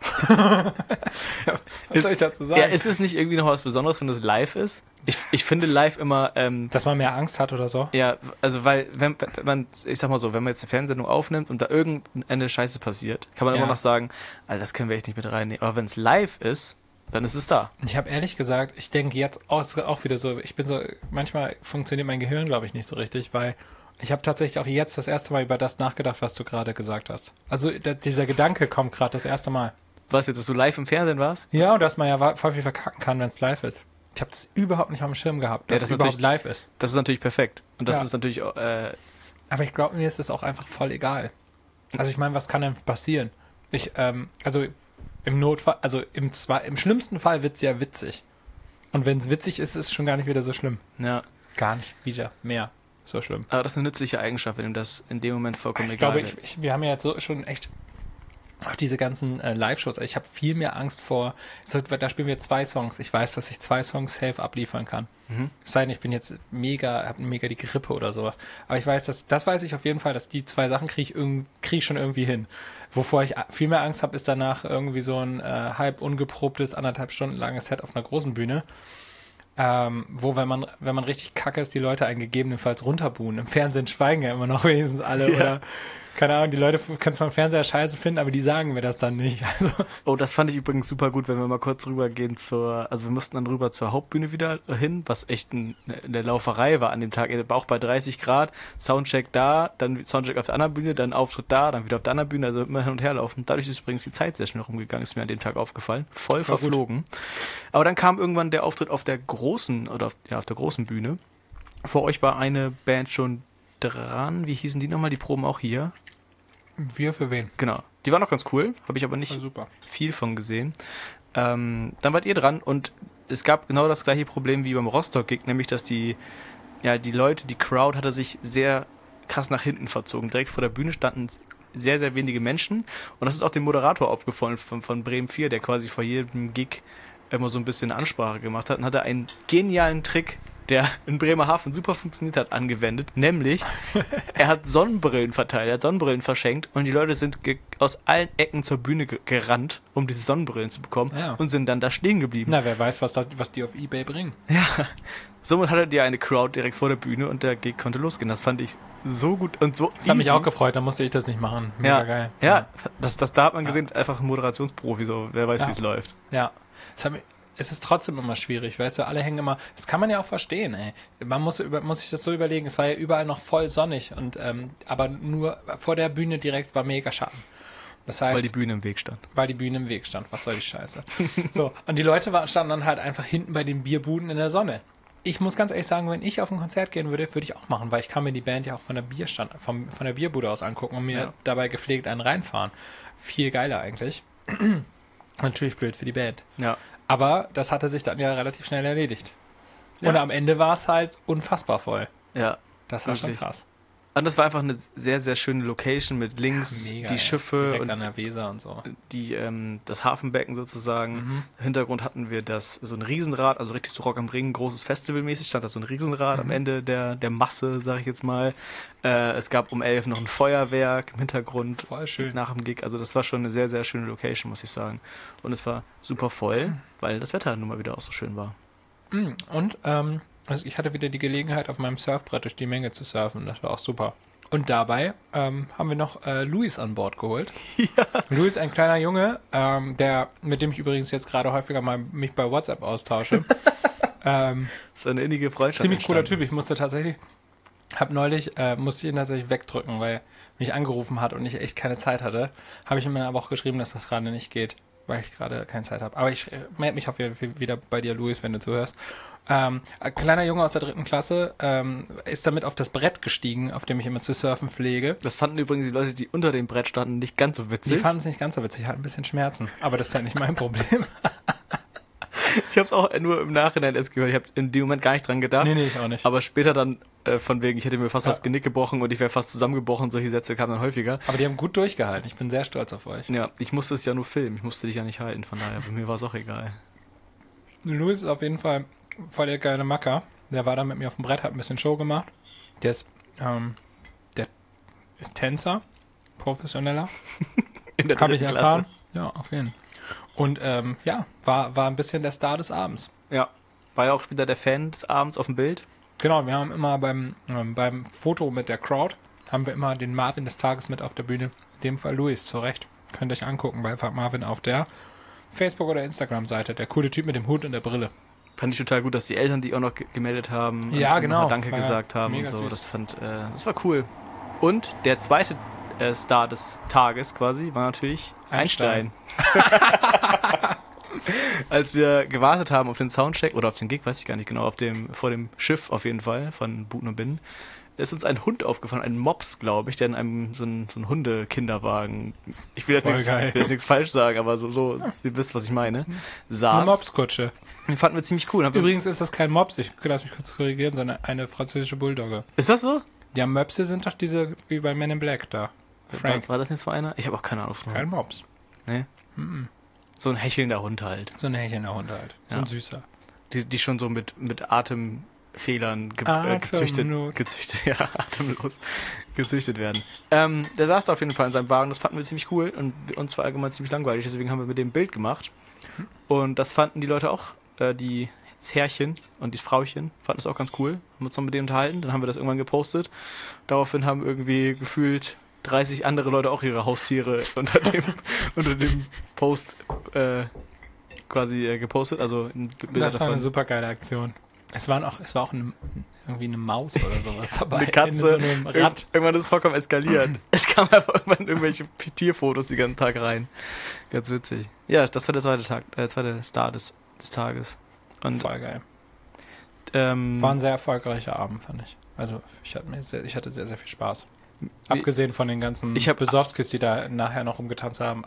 Was soll ich dazu sagen? Ja, ist es nicht irgendwie noch was Besonderes, wenn das live ist? Ich finde live immer... Dass man mehr Angst hat oder so? ja, also weil, wenn man, ich sag mal so, wenn man jetzt eine Fernsehsendung aufnimmt und da irgendeine Scheiße passiert, kann man Ja. immer noch sagen, Alter, das können wir echt nicht mit reinnehmen. Aber wenn es live ist, dann ist es da. Ich habe ehrlich gesagt, ich denke jetzt auch wieder so, manchmal funktioniert mein Gehirn, glaube ich, nicht so richtig, weil ich habe tatsächlich auch jetzt das erste Mal über das nachgedacht, was du gerade gesagt hast. Also dieser Gedanke kommt gerade das erste Mal. Was jetzt, dass du live im Fernsehen warst? Ja, und dass man ja voll viel verkacken kann, wenn es live ist. Ich habe das überhaupt nicht auf dem Schirm gehabt, dass das es ist überhaupt natürlich- live ist. Das ist natürlich perfekt. Und das Ja. ist natürlich, Aber ich glaube, mir ist es auch einfach voll egal. Also ich meine, was kann denn passieren? Also im Notfall, also im schlimmsten Fall wird es ja witzig. Und wenn es witzig ist, ist es schon gar nicht wieder so schlimm. Ja. Gar nicht wieder mehr so schlimm. Aber das ist eine nützliche Eigenschaft, wenn ihm das in dem Moment vollkommen Ich egal glaube, ist. wir haben ja jetzt so schon echt auch diese ganzen Live-Shows. Ich habe viel mehr Angst vor, da spielen wir 2 Songs. Ich weiß, dass ich 2 Songs safe abliefern kann. Es sei denn, ich bin jetzt habe mega die Grippe oder sowas. Aber ich weiß, das weiß ich auf jeden Fall, dass die 2 Sachen krieg ich schon irgendwie hin. Wovor ich viel mehr Angst habe, ist danach irgendwie so ein halb ungeprobtes, 1,5 Stunden langes Set auf einer großen Bühne. Wo, wenn man richtig kacke ist, die Leute einen gegebenenfalls runterbuhen. Im Fernsehen schweigen ja immer noch wenigstens alle. Ja. Oder, keine Ahnung, die Leute können zwar im Fernseher scheiße finden, aber die sagen mir das dann nicht. Also. Oh, das fand ich übrigens super gut, wenn wir mal kurz rübergehen also wir mussten dann rüber zur Hauptbühne wieder hin, was echt eine Lauferei war an dem Tag. Auch bei 30 Grad, Soundcheck da, dann Soundcheck auf der anderen Bühne, dann Auftritt da, dann wieder auf der anderen Bühne, also immer hin und her laufen. Dadurch ist übrigens die Zeit sehr schnell rumgegangen, ist mir an dem Tag aufgefallen. Voll verflogen. Gut. Aber dann kam irgendwann der Auftritt auf der großen, auf der großen Bühne. Vor euch war eine Band schon dran. Wie hießen die nochmal? Die proben auch hier. Wir für wen? Genau. Die war noch ganz cool, habe ich aber nicht viel von gesehen. Dann wart ihr dran und es gab genau das gleiche Problem wie beim Rostock-Gig, nämlich dass die Leute, die Crowd hatte sich sehr krass nach hinten verzogen. Direkt vor der Bühne standen sehr, sehr wenige Menschen und das ist auch dem Moderator aufgefallen von Bremen 4, der quasi vor jedem Gig immer so ein bisschen Ansprache gemacht hat und hatte einen genialen Trick, der in Bremerhaven super funktioniert hat, angewendet. Nämlich, er hat Sonnenbrillen verteilt, er hat Sonnenbrillen verschenkt und die Leute sind aus allen Ecken zur Bühne gerannt, um diese Sonnenbrillen zu bekommen und sind dann da stehen geblieben. Na, wer weiß, was die auf eBay bringen. Ja, somit hatte die eine Crowd direkt vor der Bühne und der Gig konnte losgehen. Das fand ich so gut und so Das hat mich auch gefreut, da musste ich das nicht machen. Mega geil. Ja, da hat man gesehen, einfach ein Moderationsprofi, so, wer weiß, wie es läuft. Ja, es ist trotzdem immer schwierig, weißt du, alle hängen immer, das kann man ja auch verstehen, ey. Man muss sich das so überlegen, es war ja überall noch voll sonnig und aber nur vor der Bühne direkt war mega Schatten. Das heißt, weil die Bühne im Weg stand. Was soll die Scheiße? So, und die Leute standen dann halt einfach hinten bei den Bierbuden in der Sonne. Ich muss ganz ehrlich sagen, wenn ich auf ein Konzert gehen würde ich auch machen, weil ich kann mir die Band ja auch von der Bierbude aus angucken und mir dabei gepflegt einen reinfahren. Viel geiler eigentlich. Natürlich blöd für die Band. Ja. Aber das hatte sich dann ja relativ schnell erledigt. Und am Ende war es halt unfassbar voll. Ja. Das war schon krass. Und das war einfach eine sehr, sehr schöne Location mit links die Schiffe direkt und an der Weser und so. Das Hafenbecken sozusagen. Im Hintergrund hatten wir so ein Riesenrad, also richtig so Rock am Ring, großes Festivalmäßig, stand da so ein Riesenrad am Ende der Masse, sag ich jetzt mal. Es gab um 11 noch ein Feuerwerk im Hintergrund. Voll schön. Nach dem Gig. Also das war schon eine sehr, sehr schöne Location, muss ich sagen. Und es war super voll, weil das Wetter nun mal wieder auch so schön war. Und also ich hatte wieder die Gelegenheit, auf meinem Surfbrett durch die Menge zu surfen. Das war auch super. Und dabei haben wir noch Luis an Bord geholt. Ja. Luis, ein kleiner Junge, mit dem ich übrigens jetzt gerade häufiger mal mich bei WhatsApp austausche. Das ist eine innige Freundschaft. Ziemlich cooler Typ. Ich musste ihn tatsächlich wegdrücken, weil mich angerufen hat und ich echt keine Zeit hatte. Habe ich ihm aber auch geschrieben, dass das gerade nicht geht, weil ich gerade keine Zeit habe. Aber ich melde mich auf jeden Fall wieder bei dir, Luis, wenn du zuhörst. Ein kleiner Junge aus der 3. Klasse ist damit auf das Brett gestiegen, auf dem ich immer zu surfen pflege. Das fanden übrigens die Leute, die unter dem Brett standen, nicht ganz so witzig. Die fanden es nicht ganz so witzig, hatten ein bisschen Schmerzen. Aber das ist ja nicht mein Problem. Ich habe es auch nur im Nachhinein erst gehört. Ich habe in dem Moment gar nicht dran gedacht. Nee, ich auch nicht. Aber später dann von wegen, ich hätte mir fast das Genick gebrochen und ich wäre fast zusammengebrochen. Solche Sätze kamen dann häufiger. Aber die haben gut durchgehalten. Ich bin sehr stolz auf euch. Ja, ich musste es ja nur filmen. Ich musste dich ja nicht halten. Von daher, bei mir war es auch egal. Luis ist auf jeden Fall voll der geile Macker. Der war da mit mir auf dem Brett, hat ein bisschen Show gemacht. Der ist Tänzer, professioneller. In der 3. Klasse. Erfahren. Ja, auf jeden Fall. Und war ein bisschen der Star des Abends. Ja, war ja auch wieder der Fan des Abends auf dem Bild. Genau, wir haben immer beim Foto mit der Crowd, haben wir immer den Marvin des Tages mit auf der Bühne. In dem Fall Luis, zu Recht. Könnt ihr euch angucken bei Marvin auf der Facebook- oder Instagram-Seite. Der coole Typ mit dem Hut und der Brille. Fand ich total gut, dass die Eltern die auch noch gemeldet haben. Ja, und genau. Danke gesagt haben und so. Süß. Das war cool. Und der zweite Star des Tages quasi war natürlich Einstein. Als wir gewartet haben auf den Soundcheck oder auf den Gig, weiß ich gar nicht genau, vor dem Schiff auf jeden Fall von Buten und Binnen, ist uns ein Hund aufgefallen, ein Mops, glaube ich, der in einem so ein Hundekinderwagen, ich will jetzt nichts falsch sagen, aber so, ihr wisst, was ich meine, saß. Eine Mopskutsche. Den fanden wir ziemlich cool. Übrigens ist das kein Mops, ich lass mich kurz korrigieren, sondern eine französische Bulldogge. Ist das so? Ja, Möpse sind doch diese, wie bei Men in Black da. Frank. War das nicht so einer? Ich habe auch keine Ahnung von. Kein Mops. Nee? So ein hechelnder Hund halt. So ein hechelnder Hund halt. So ein süßer. Die schon so mit Atemfehlern gezüchtet werden. Der saß da auf jeden Fall in seinem Wagen, das fanden wir ziemlich cool und uns war allgemein ziemlich langweilig, deswegen haben wir mit dem ein Bild gemacht. Und das fanden die Leute auch, das Herrchen und die Frauchen fanden das auch ganz cool, haben uns noch mit denen unterhalten, dann haben wir das irgendwann gepostet. Daraufhin haben irgendwie gefühlt 30 andere Leute auch ihre Haustiere unter dem Post quasi gepostet, das war eine super geile Aktion. Es war auch irgendwie eine Maus oder sowas dabei. Eine Katze. In so einem Rad. Irgendwann ist es vollkommen eskaliert. Es kamen einfach irgendwann irgendwelche Tierfotos den ganzen Tag rein. Ganz witzig. Ja, das war der zweite Star des Tages. Und, voll geil. War ein sehr erfolgreicher Abend, fand ich. Also ich hatte sehr, sehr viel Spaß. Abgesehen von den ganzen Besowskis, die da nachher noch rumgetanzt haben,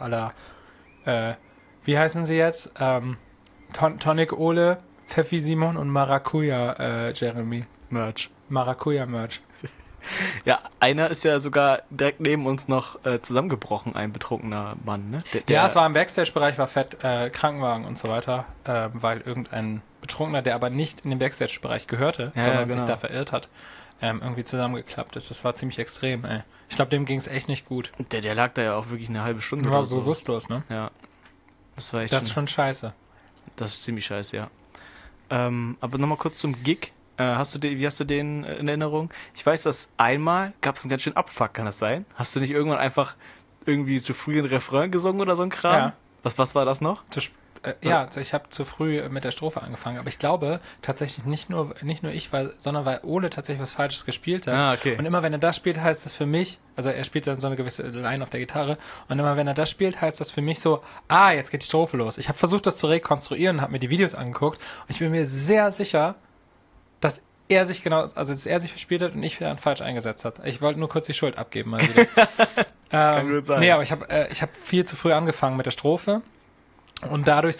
wie heißen sie jetzt? Tonic Ole, Pfeffi Simon und Maracuja Jeremy. Maracuja Merch. Ja, einer ist ja sogar direkt neben uns noch zusammengebrochen, ein betrunkener Mann, ne? Es war im Backstage-Bereich, war fett, Krankenwagen und so weiter, weil irgendein Betrunkener, der aber nicht in den Backstage-Bereich gehörte, sondern sich da verirrt hat, irgendwie zusammengeklappt ist. Das war ziemlich extrem, ey. Ich glaube, dem ging es echt nicht gut. Der lag da ja auch wirklich eine halbe Stunde. War so bewusstlos, ne? Ja. Das war echt. Das ist schon scheiße. Das ist ziemlich scheiße, ja. Aber nochmal kurz zum Gig. Wie hast du den in Erinnerung? Ich weiß, dass einmal gab es einen ganz schönen Abfuck, kann das sein? Hast du nicht irgendwann einfach irgendwie zu früh einen Refrain gesungen oder so ein Kram? Ja. Was war das noch? Ich habe zu früh mit der Strophe angefangen, aber ich glaube tatsächlich nicht nur ich, sondern weil Ole tatsächlich was Falsches gespielt hat. Okay. Und immer wenn er das spielt, heißt das für mich, also er spielt dann so eine gewisse Line auf der Gitarre und immer wenn er das spielt, heißt das für mich so, jetzt geht die Strophe los. Ich habe versucht, das zu rekonstruieren, habe mir die Videos angeguckt und ich bin mir sehr sicher, dass er sich verspielt hat und ich dann falsch eingesetzt hat. Ich wollte nur kurz die Schuld abgeben mal wieder. Kann gut sein. Nee, aber ich hab viel zu früh angefangen mit der Strophe. Und dadurch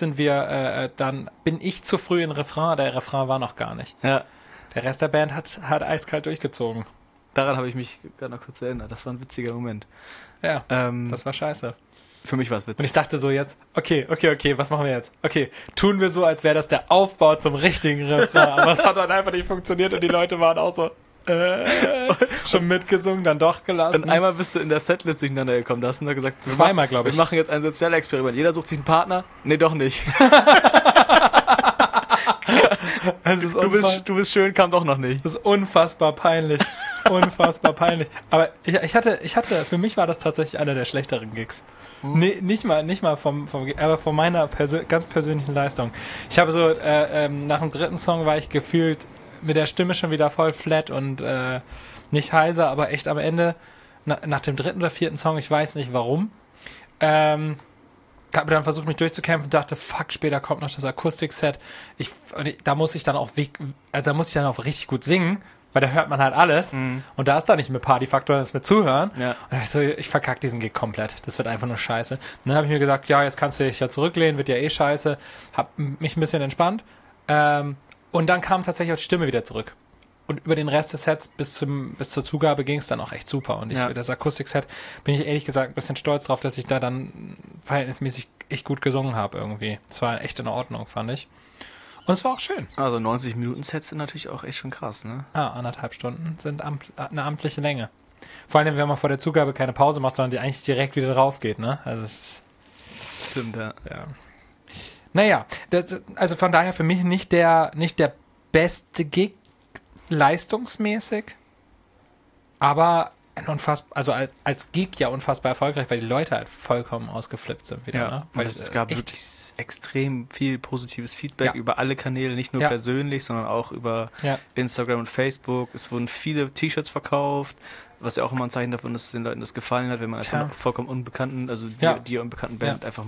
bin ich zu früh in Refrain, der Refrain war noch gar nicht. Ja. Der Rest der Band hat eiskalt durchgezogen. Daran habe ich mich gerade noch kurz erinnert. Das war ein witziger Moment. Ja, das war scheiße. Für mich war es witzig. Und ich dachte so jetzt, okay, was machen wir jetzt? Okay, tun wir so, als wäre das der Aufbau zum richtigen Refrain. Aber es hat dann einfach nicht funktioniert und die Leute waren auch so, schon mitgesungen, dann doch gelassen. Und einmal bist du in der Setlist durcheinander gekommen. Da hast du nur gesagt, zweimal, glaube ich. Wir machen jetzt ein Sozialexperiment. Jeder sucht sich einen Partner. Nee, doch nicht. Du bist schön, kam doch noch nicht. Das ist unfassbar peinlich. Unfassbar peinlich. Aber ich hatte, für mich war das tatsächlich einer der schlechteren Gigs. Nee, nicht mal aber von meiner ganz persönlichen Leistung. Ich habe so, nach dem dritten Song war ich gefühlt mit der Stimme schon wieder voll flat und nicht heiser, aber echt am Ende, nach dem dritten oder vierten Song, ich weiß nicht warum, habe dann versucht, mich durchzukämpfen und dachte, fuck, später kommt noch das Akustikset. Da muss ich dann auch richtig gut singen, weil da hört man halt alles. Und da ist da nicht mehr Partyfaktor, das ist mit Zuhören. Ja. Und ich verkacke diesen Gig komplett. Das wird einfach nur scheiße. Und dann habe ich mir gesagt, ja, jetzt kannst du dich ja zurücklehnen, wird ja eh scheiße. Hab mich ein bisschen entspannt. Und dann kam tatsächlich auch die Stimme wieder zurück. Und über den Rest des Sets bis zur Zugabe ging es dann auch echt super. Und das Akustikset bin ich ehrlich gesagt ein bisschen stolz drauf, dass ich da dann verhältnismäßig echt gut gesungen habe irgendwie. Es war echt in Ordnung, fand ich. Und es war auch schön. Also 90-Minuten-Sets sind natürlich auch echt schon krass, ne? 1,5 Stunden sind eine amtliche Länge. Vor allem, wenn man vor der Zugabe keine Pause macht, sondern die eigentlich direkt wieder drauf geht, ne? Also es ist... Stimmt, ja. Naja, also von daher für mich nicht der beste Gig leistungsmäßig, aber als Gig ja unfassbar erfolgreich, weil die Leute halt vollkommen ausgeflippt sind wieder. Ja, ne? weil es gab wirklich extrem viel positives Feedback über alle Kanäle, nicht nur persönlich, sondern auch über Instagram und Facebook. Es wurden viele T-Shirts verkauft, was ja auch immer ein Zeichen davon ist, dass den Leuten das gefallen hat, wenn man einfach vollkommen unbekannten, also die unbekannten Band einfach mal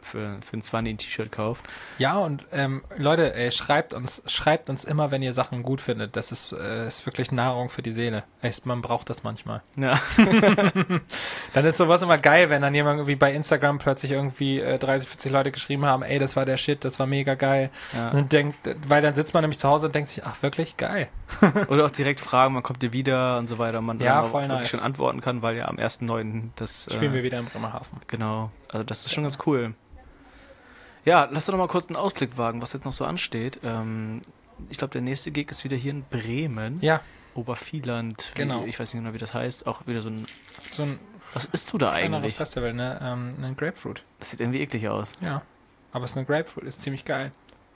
für ein 20 ein T-Shirt kauft. Ja, und Leute, ey, schreibt uns immer, wenn ihr Sachen gut findet. Das ist wirklich Nahrung für die Seele. Echt, man braucht das manchmal. Ja. Dann ist sowas immer geil, wenn dann jemand irgendwie bei Instagram plötzlich irgendwie 30, 40 Leute geschrieben haben, ey, das war der Shit, das war mega geil. Ja. Und weil dann sitzt man nämlich zu Hause und denkt sich, ach wirklich, geil. Oder auch direkt fragen, wann kommt ihr wieder und so weiter. Und man Ja, dann auch voll wirklich nice. schon antworten kann, weil ja am 1.9. das... Spielen wir wieder in Bremerhaven. Genau, also das ist schon ganz cool. Ja, lass doch noch mal kurz einen Ausblick wagen, was jetzt noch so ansteht. Ich glaube, der nächste Gig ist wieder hier in Bremen. Ja, Obervieland. Genau. Ich weiß nicht genau, wie das heißt. Auch wieder so ein... so ein Was isst du da kleineres eigentlich? Festival, ne? Ein Grapefruit. Das sieht irgendwie eklig aus. Ja, aber es ist eine Grapefruit, ist ziemlich geil.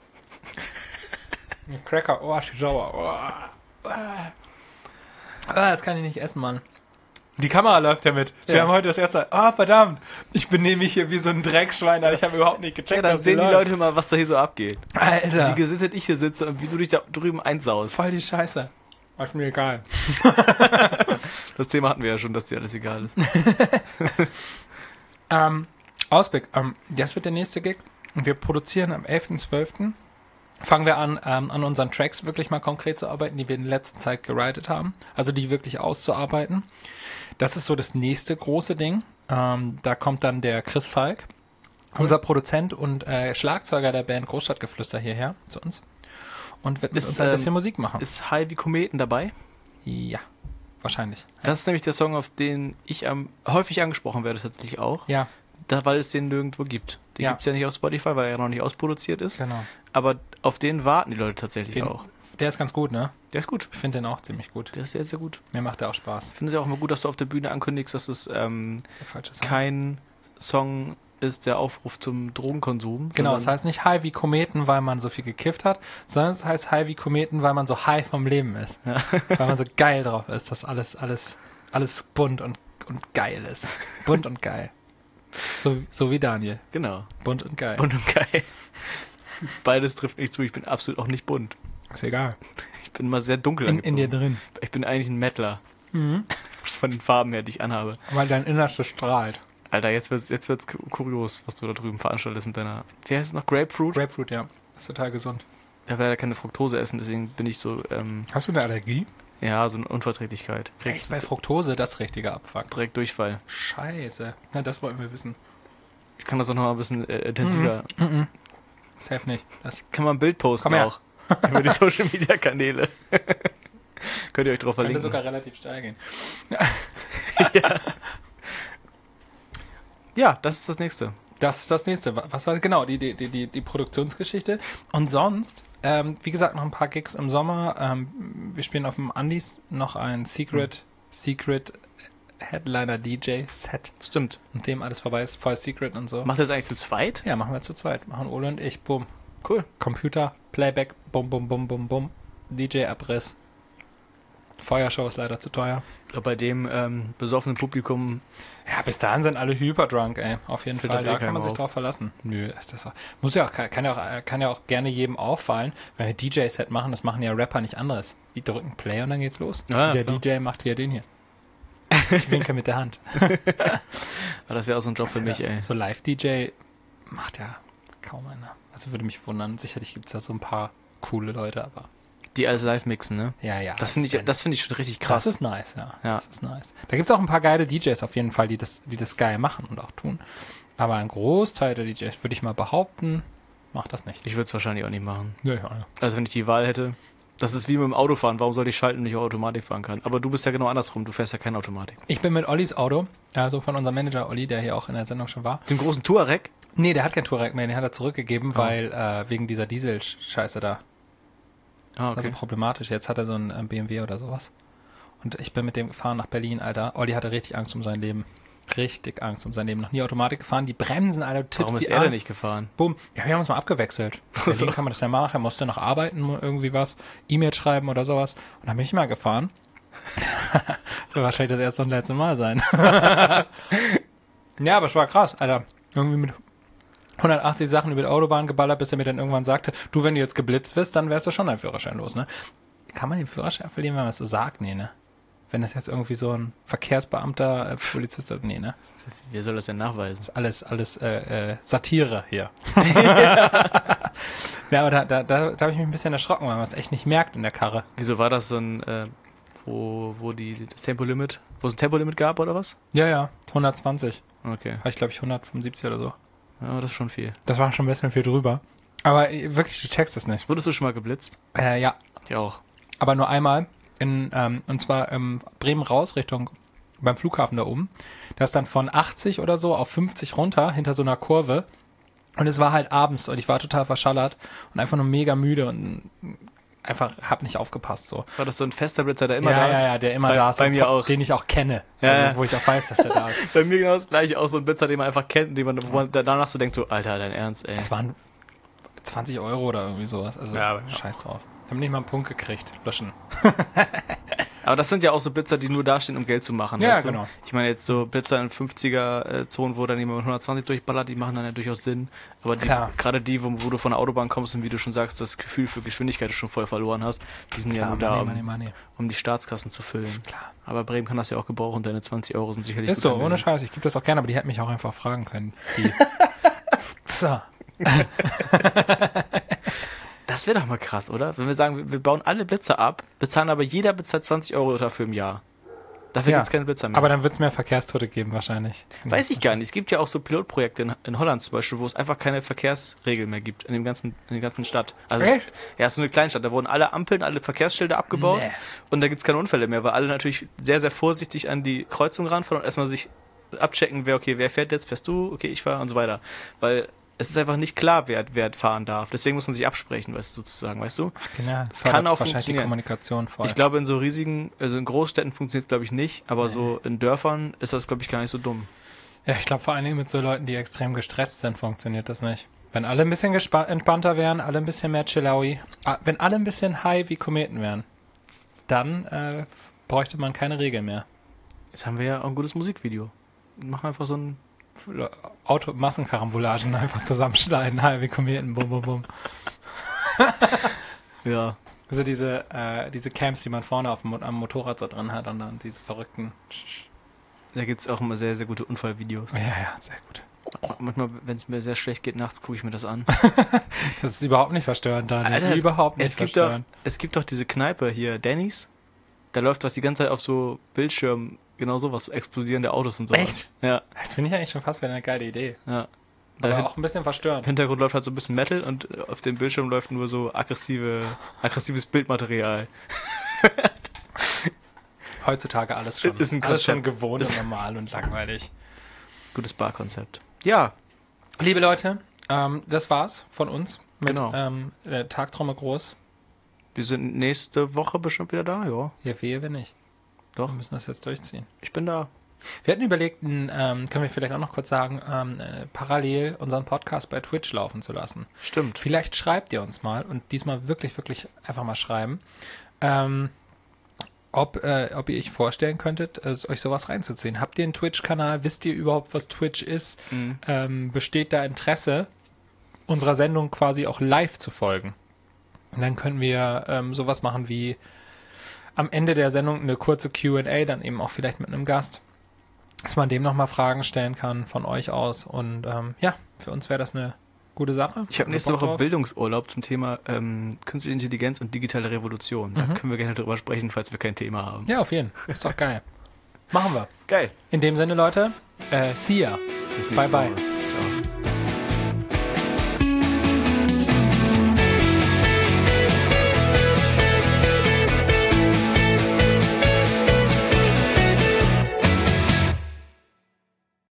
Ein Cracker, oh, sauer. Oh. Das kann ich nicht essen, Mann. Die Kamera läuft ja mit. Wir Ja. haben heute das erste Mal, verdammt, ich benehme mich hier wie so ein Dreckschwein, Alter. Ich habe überhaupt nicht gecheckt, Ja, dann was sehen die hier Leute mal, was da hier so abgeht. läuft. Alter, Wie gesittet ich hier sitze und wie du dich da drüben einsaust. voll die Scheiße. Ist mir egal. Das Thema hatten wir ja schon, dass dir alles egal ist. Ausblick, das wird der nächste Gig. Und wir produzieren am 11.12. Fangen wir an unseren Tracks wirklich mal konkret zu arbeiten, die wir in der letzten Zeit gewritet haben. Also die wirklich auszuarbeiten. Das ist so das nächste große Ding. Da kommt dann der Chris Falk, unser Produzent und Schlagzeuger der Band Großstadtgeflüster hierher zu uns. Und wird mit Ist, uns ein bisschen Musik machen. Ist High wie Kometen dabei? Ja, wahrscheinlich. Das ist nämlich der Song, auf den ich am häufig angesprochen werde, tatsächlich auch. Ja, Weil es den nirgendwo gibt. Den Ja. gibt es ja nicht auf Spotify, weil er ja noch nicht ausproduziert ist. genau. Aber auf den warten die Leute tatsächlich auch. Der ist ganz gut, ne? Der ist gut. Ich finde den auch ziemlich gut. Der ist sehr, sehr gut. Mir macht der auch Spaß. Ich finde es ja auch immer gut, dass du auf der Bühne ankündigst, dass es Der falsche Sound. kein Song ist, der Aufruf zum Drogenkonsum. Genau, es sondern- heißt nicht High wie Kometen, weil man so viel gekifft hat, sondern es heißt High wie Kometen, weil man so high vom Leben ist. Ja. Weil man so geil drauf ist, dass alles bunt und geil ist. Bunt und geil. So wie Daniel. Genau. Bunt und geil. Bunt und geil. Beides trifft nicht zu. Ich bin absolut auch nicht bunt. Ist egal. Ich bin immer sehr dunkel In angezogen. dir drin. Ich bin eigentlich ein Mettler. Von den Farben her, die ich anhabe. Weil dein Innerstes strahlt. Alter, jetzt wird's kurios, was du da drüben veranstaltest mit deiner... Wie heißt es noch? Grapefruit? Grapefruit, ja. Ist total gesund. Ich habe leider keine Fructose essen, deswegen bin ich so... Hast du eine Allergie? ja, so eine Unverträglichkeit. Echt? Bei Fructose das richtige Abfuck. Direkt Durchfall. Scheiße. Na, das wollten wir wissen. Ich kann das auch noch mal ein bisschen intensiver... Safe nicht. Das Kann man ein Bild posten Komm her. auch. Über die Social Media Kanäle. Könnt ihr euch drauf könnte verlinken. sogar relativ steil gehen. Ja, das ist das nächste. Das ist das nächste. Was war genau die Produktionsgeschichte? Und sonst, wie gesagt, noch ein paar Gigs im Sommer. Wir spielen auf dem Andys noch ein Secret Headliner DJ Set. Stimmt. Und dem alles vorbei ist, voll Secret und so. Macht ihr das eigentlich zu zweit? Ja, machen wir zu zweit. Machen Ole und ich. Bumm. Cool. Computer, Playback, bum, bum, bum, bum, bum. DJ-Abriss. Feuershow ist leider zu teuer. Bei dem besoffenen Publikum... Ja, bis dahin sind alle hyperdrunk, ey. Auf jeden Fällt Fall. das eh Da kann keinem man sich auf. drauf verlassen. Nö, ist das auch, kann ja auch gerne jedem auffallen, wenn wir DJ-Set machen, das machen ja Rapper nicht anderes. Die drücken Play und dann geht's los. Ja, Der klar. DJ macht hier den hier. Ich winke mit der Hand. Aber das wäre auch so ein Job für mich, ey. So Live-DJ macht ja kaum einer. Also würde mich wundern. Sicherlich gibt es da so ein paar coole Leute, aber Die alles live mixen, ne? ja. Das finde ich schon richtig krass. Das ist nice, ja. Ja. Das ist nice. Da gibt es auch ein paar geile DJs auf jeden Fall, die das geil machen und auch tun. Aber ein Großteil der DJs, würde ich mal behaupten, macht das nicht. Ich würde es wahrscheinlich auch nicht machen. Ja. Also wenn ich die Wahl hätte, das ist wie mit dem Autofahren. Warum soll ich schalten, wenn ich auch Automatik fahren kann? Aber du bist ja genau andersrum. Du fährst ja keine Automatik. Ich bin mit Ollis Auto, also von unserem Manager Olli, der hier auch in der Sendung schon war. Den großen Touareg? Nee, der hat kein Touareg mehr, den hat er zurückgegeben, weil wegen dieser Diesel-Scheiße da. Ah, okay. Also problematisch. Jetzt hat er so einen BMW oder sowas. Und ich bin mit dem gefahren nach Berlin, Alter. Olli hatte richtig Angst um sein Leben. Richtig Angst um sein Leben. Noch nie Automatik gefahren. Die Bremsen, Alter, du tippst Warum ist die er an. denn nicht gefahren? Bumm. Ja, wir haben uns mal abgewechselt. In Berlin kann man das ja machen. Er musste noch arbeiten, irgendwie was. E-Mail schreiben oder sowas. Und dann bin ich mal gefahren. Wird wahrscheinlich das erste und letzte Mal sein. Ja, aber es war krass, Alter. Irgendwie mit 180 Sachen über die Autobahn geballert, bis er mir dann irgendwann sagte, du, wenn du jetzt geblitzt wirst, dann wärst du schon dein Führerschein los, ne? Kann man den Führerschein verlieren, wenn man das so sagt? Nee, ne? wenn das jetzt irgendwie so ein Verkehrsbeamter, Polizist ist, nee, ne? Wer soll das denn nachweisen? Das ist alles Satire hier. Ja, aber da habe ich mich ein bisschen erschrocken, weil man es echt nicht merkt in der Karre. Wieso war das so ein, wo das Tempolimit, wo es ein Tempolimit gab oder was? Ja, 120. Okay. Habe ich, glaube ich, 175 oder so. Ja, das ist schon viel. Das war schon ein bisschen viel drüber. Aber wirklich, du checkst es nicht. Wurdest du schon mal geblitzt? Ja. Ich auch. Aber nur einmal, und zwar Bremen raus, Richtung beim Flughafen da oben. Das ist dann von 80 oder so auf 50 runter, hinter so einer Kurve. Und es war halt abends und ich war total verschallert und einfach nur mega müde und einfach hab nicht aufgepasst so. War das so ein fester Blitzer, der immer da ist? Ja, der immer da ist. Bei mir auch. Den ich auch kenne. Ja, also, ja. wo ich auch weiß, dass der da ist. Bei mir genau das gleiche, auch so ein Blitzer, den man einfach kennt, wo man danach so denkt, so, Alter, dein Ernst, ey. Es waren 20 € oder irgendwie sowas. Also Ja. scheiß drauf. Ich habe nicht mal einen Punkt gekriegt. Löschen. Aber das sind ja auch so Blitzer, die nur dastehen, um Geld zu machen. Ja, weißt du? genau. Ich meine jetzt so Blitzer in 50er-Zonen, wo dann jemand mit 120 durchballert, die machen dann ja durchaus Sinn. Aber Klar. gerade die, wo du von der Autobahn kommst und wie du schon sagst, das Gefühl für Geschwindigkeit schon voll verloren hast, die sind ja nur da, Money. um die Staatskassen zu füllen. Klar. Aber Bremen kann das ja auch gebrauchen, deine 20 € sind sicherlich Ist gut so, angelegt. ohne Scheiß. Ich gebe das auch gerne, aber die hätten mich auch einfach fragen können. Die. So. Das wäre doch mal krass, oder? Wenn wir sagen, wir bauen alle Blitzer ab, bezahlen aber jeder bezahlt 20 € dafür im Jahr. Dafür Ja. gibt es keine Blitzer mehr. Aber dann wird es mehr Verkehrstote geben wahrscheinlich. Weiß ich gar nicht. Es gibt ja auch so Pilotprojekte in Holland zum Beispiel, wo es einfach keine Verkehrsregeln mehr gibt in der ganzen Stadt. Also Echt? Es ist so eine Kleinstadt. Da wurden alle Ampeln, alle Verkehrsschilder abgebaut Nee. und da gibt es keine Unfälle mehr, weil alle natürlich sehr, sehr vorsichtig an die Kreuzung ranfahren und erstmal sich abchecken, wer fährt jetzt, fährst du, okay, ich fahre und so weiter. Weil es ist einfach nicht klar, wer fahren darf. Deswegen muss man sich absprechen, weißt du? Genau, Das kann auch wahrscheinlich die funktionieren. Kommunikation voll. Ich glaube, in so riesigen, also in Großstädten funktioniert es, glaube ich, nicht, aber so in Dörfern ist das, glaube ich, gar nicht so dumm. Ja, ich glaube vor allen Dingen mit so Leuten, die extrem gestresst sind, funktioniert das nicht. Wenn alle ein bisschen entspannter wären, alle ein bisschen mehr chillaui, wenn alle ein bisschen high wie Kometen wären, dann bräuchte man keine Regeln mehr. Jetzt haben wir ja auch ein gutes Musikvideo. Wir machen einfach so ein... Massenkarambolagen einfach zusammenschneiden, high wie Kometen, bum, bum, bum. Ja. Also diese Camps, die man vorne am Motorrad so drin hat und dann diese verrückten... Da gibt es auch immer sehr, sehr gute Unfallvideos. Ja, sehr gut. Manchmal, wenn es mir sehr schlecht geht, nachts gucke ich mir das an. Das ist überhaupt nicht verstörend, Daniel. Alter, Überhaupt nicht verstörend. Es gibt doch diese Kneipe hier, Denny's. Da läuft doch die ganze Zeit auf so Bildschirmen genau sowas, so explodierende Autos und sowas. Echt? Ja. Das finde ich eigentlich schon fast wieder eine geile Idee. Ja. Aber Im auch ein bisschen verstörend. Hintergrund läuft halt so ein bisschen Metal und auf dem Bildschirm läuft nur so aggressives Bildmaterial. Heutzutage alles schon, Ist ein alles schon Konzept. gewohnt und normal und langweilig. Gutes Barkonzept. Ja. Liebe Leute, das war's von uns mit Genau. Tagtraum groß. Wir sind nächste Woche bestimmt wieder da, ja. Ja, wehe, wenn nicht. Doch. Wir müssen das jetzt durchziehen. Ich bin da. Wir hatten überlegt, können wir vielleicht auch noch kurz sagen, parallel unseren Podcast bei Twitch laufen zu lassen. Stimmt. Vielleicht schreibt ihr uns mal und diesmal wirklich, wirklich einfach mal schreiben, ob ihr euch vorstellen könntet, euch sowas reinzuziehen. Habt ihr einen Twitch-Kanal? Wisst ihr überhaupt, was Twitch ist? Besteht da Interesse, unserer Sendung quasi auch live zu folgen? Und dann können wir sowas machen wie am Ende der Sendung eine kurze Q&A, dann eben auch vielleicht mit einem Gast, dass man dem nochmal Fragen stellen kann von euch aus. Und ja, für uns wäre das eine gute Sache. Ich habe nächste Bock Woche drauf. Bildungsurlaub zum Thema Künstliche Intelligenz und digitale Revolution. Da können wir gerne drüber sprechen, falls wir kein Thema haben. Ja, auf jeden Fall. Ist doch geil. Machen wir. Geil. In dem Sinne, Leute, see ya. Bis Bye, nächste bye. Woche. Ciao.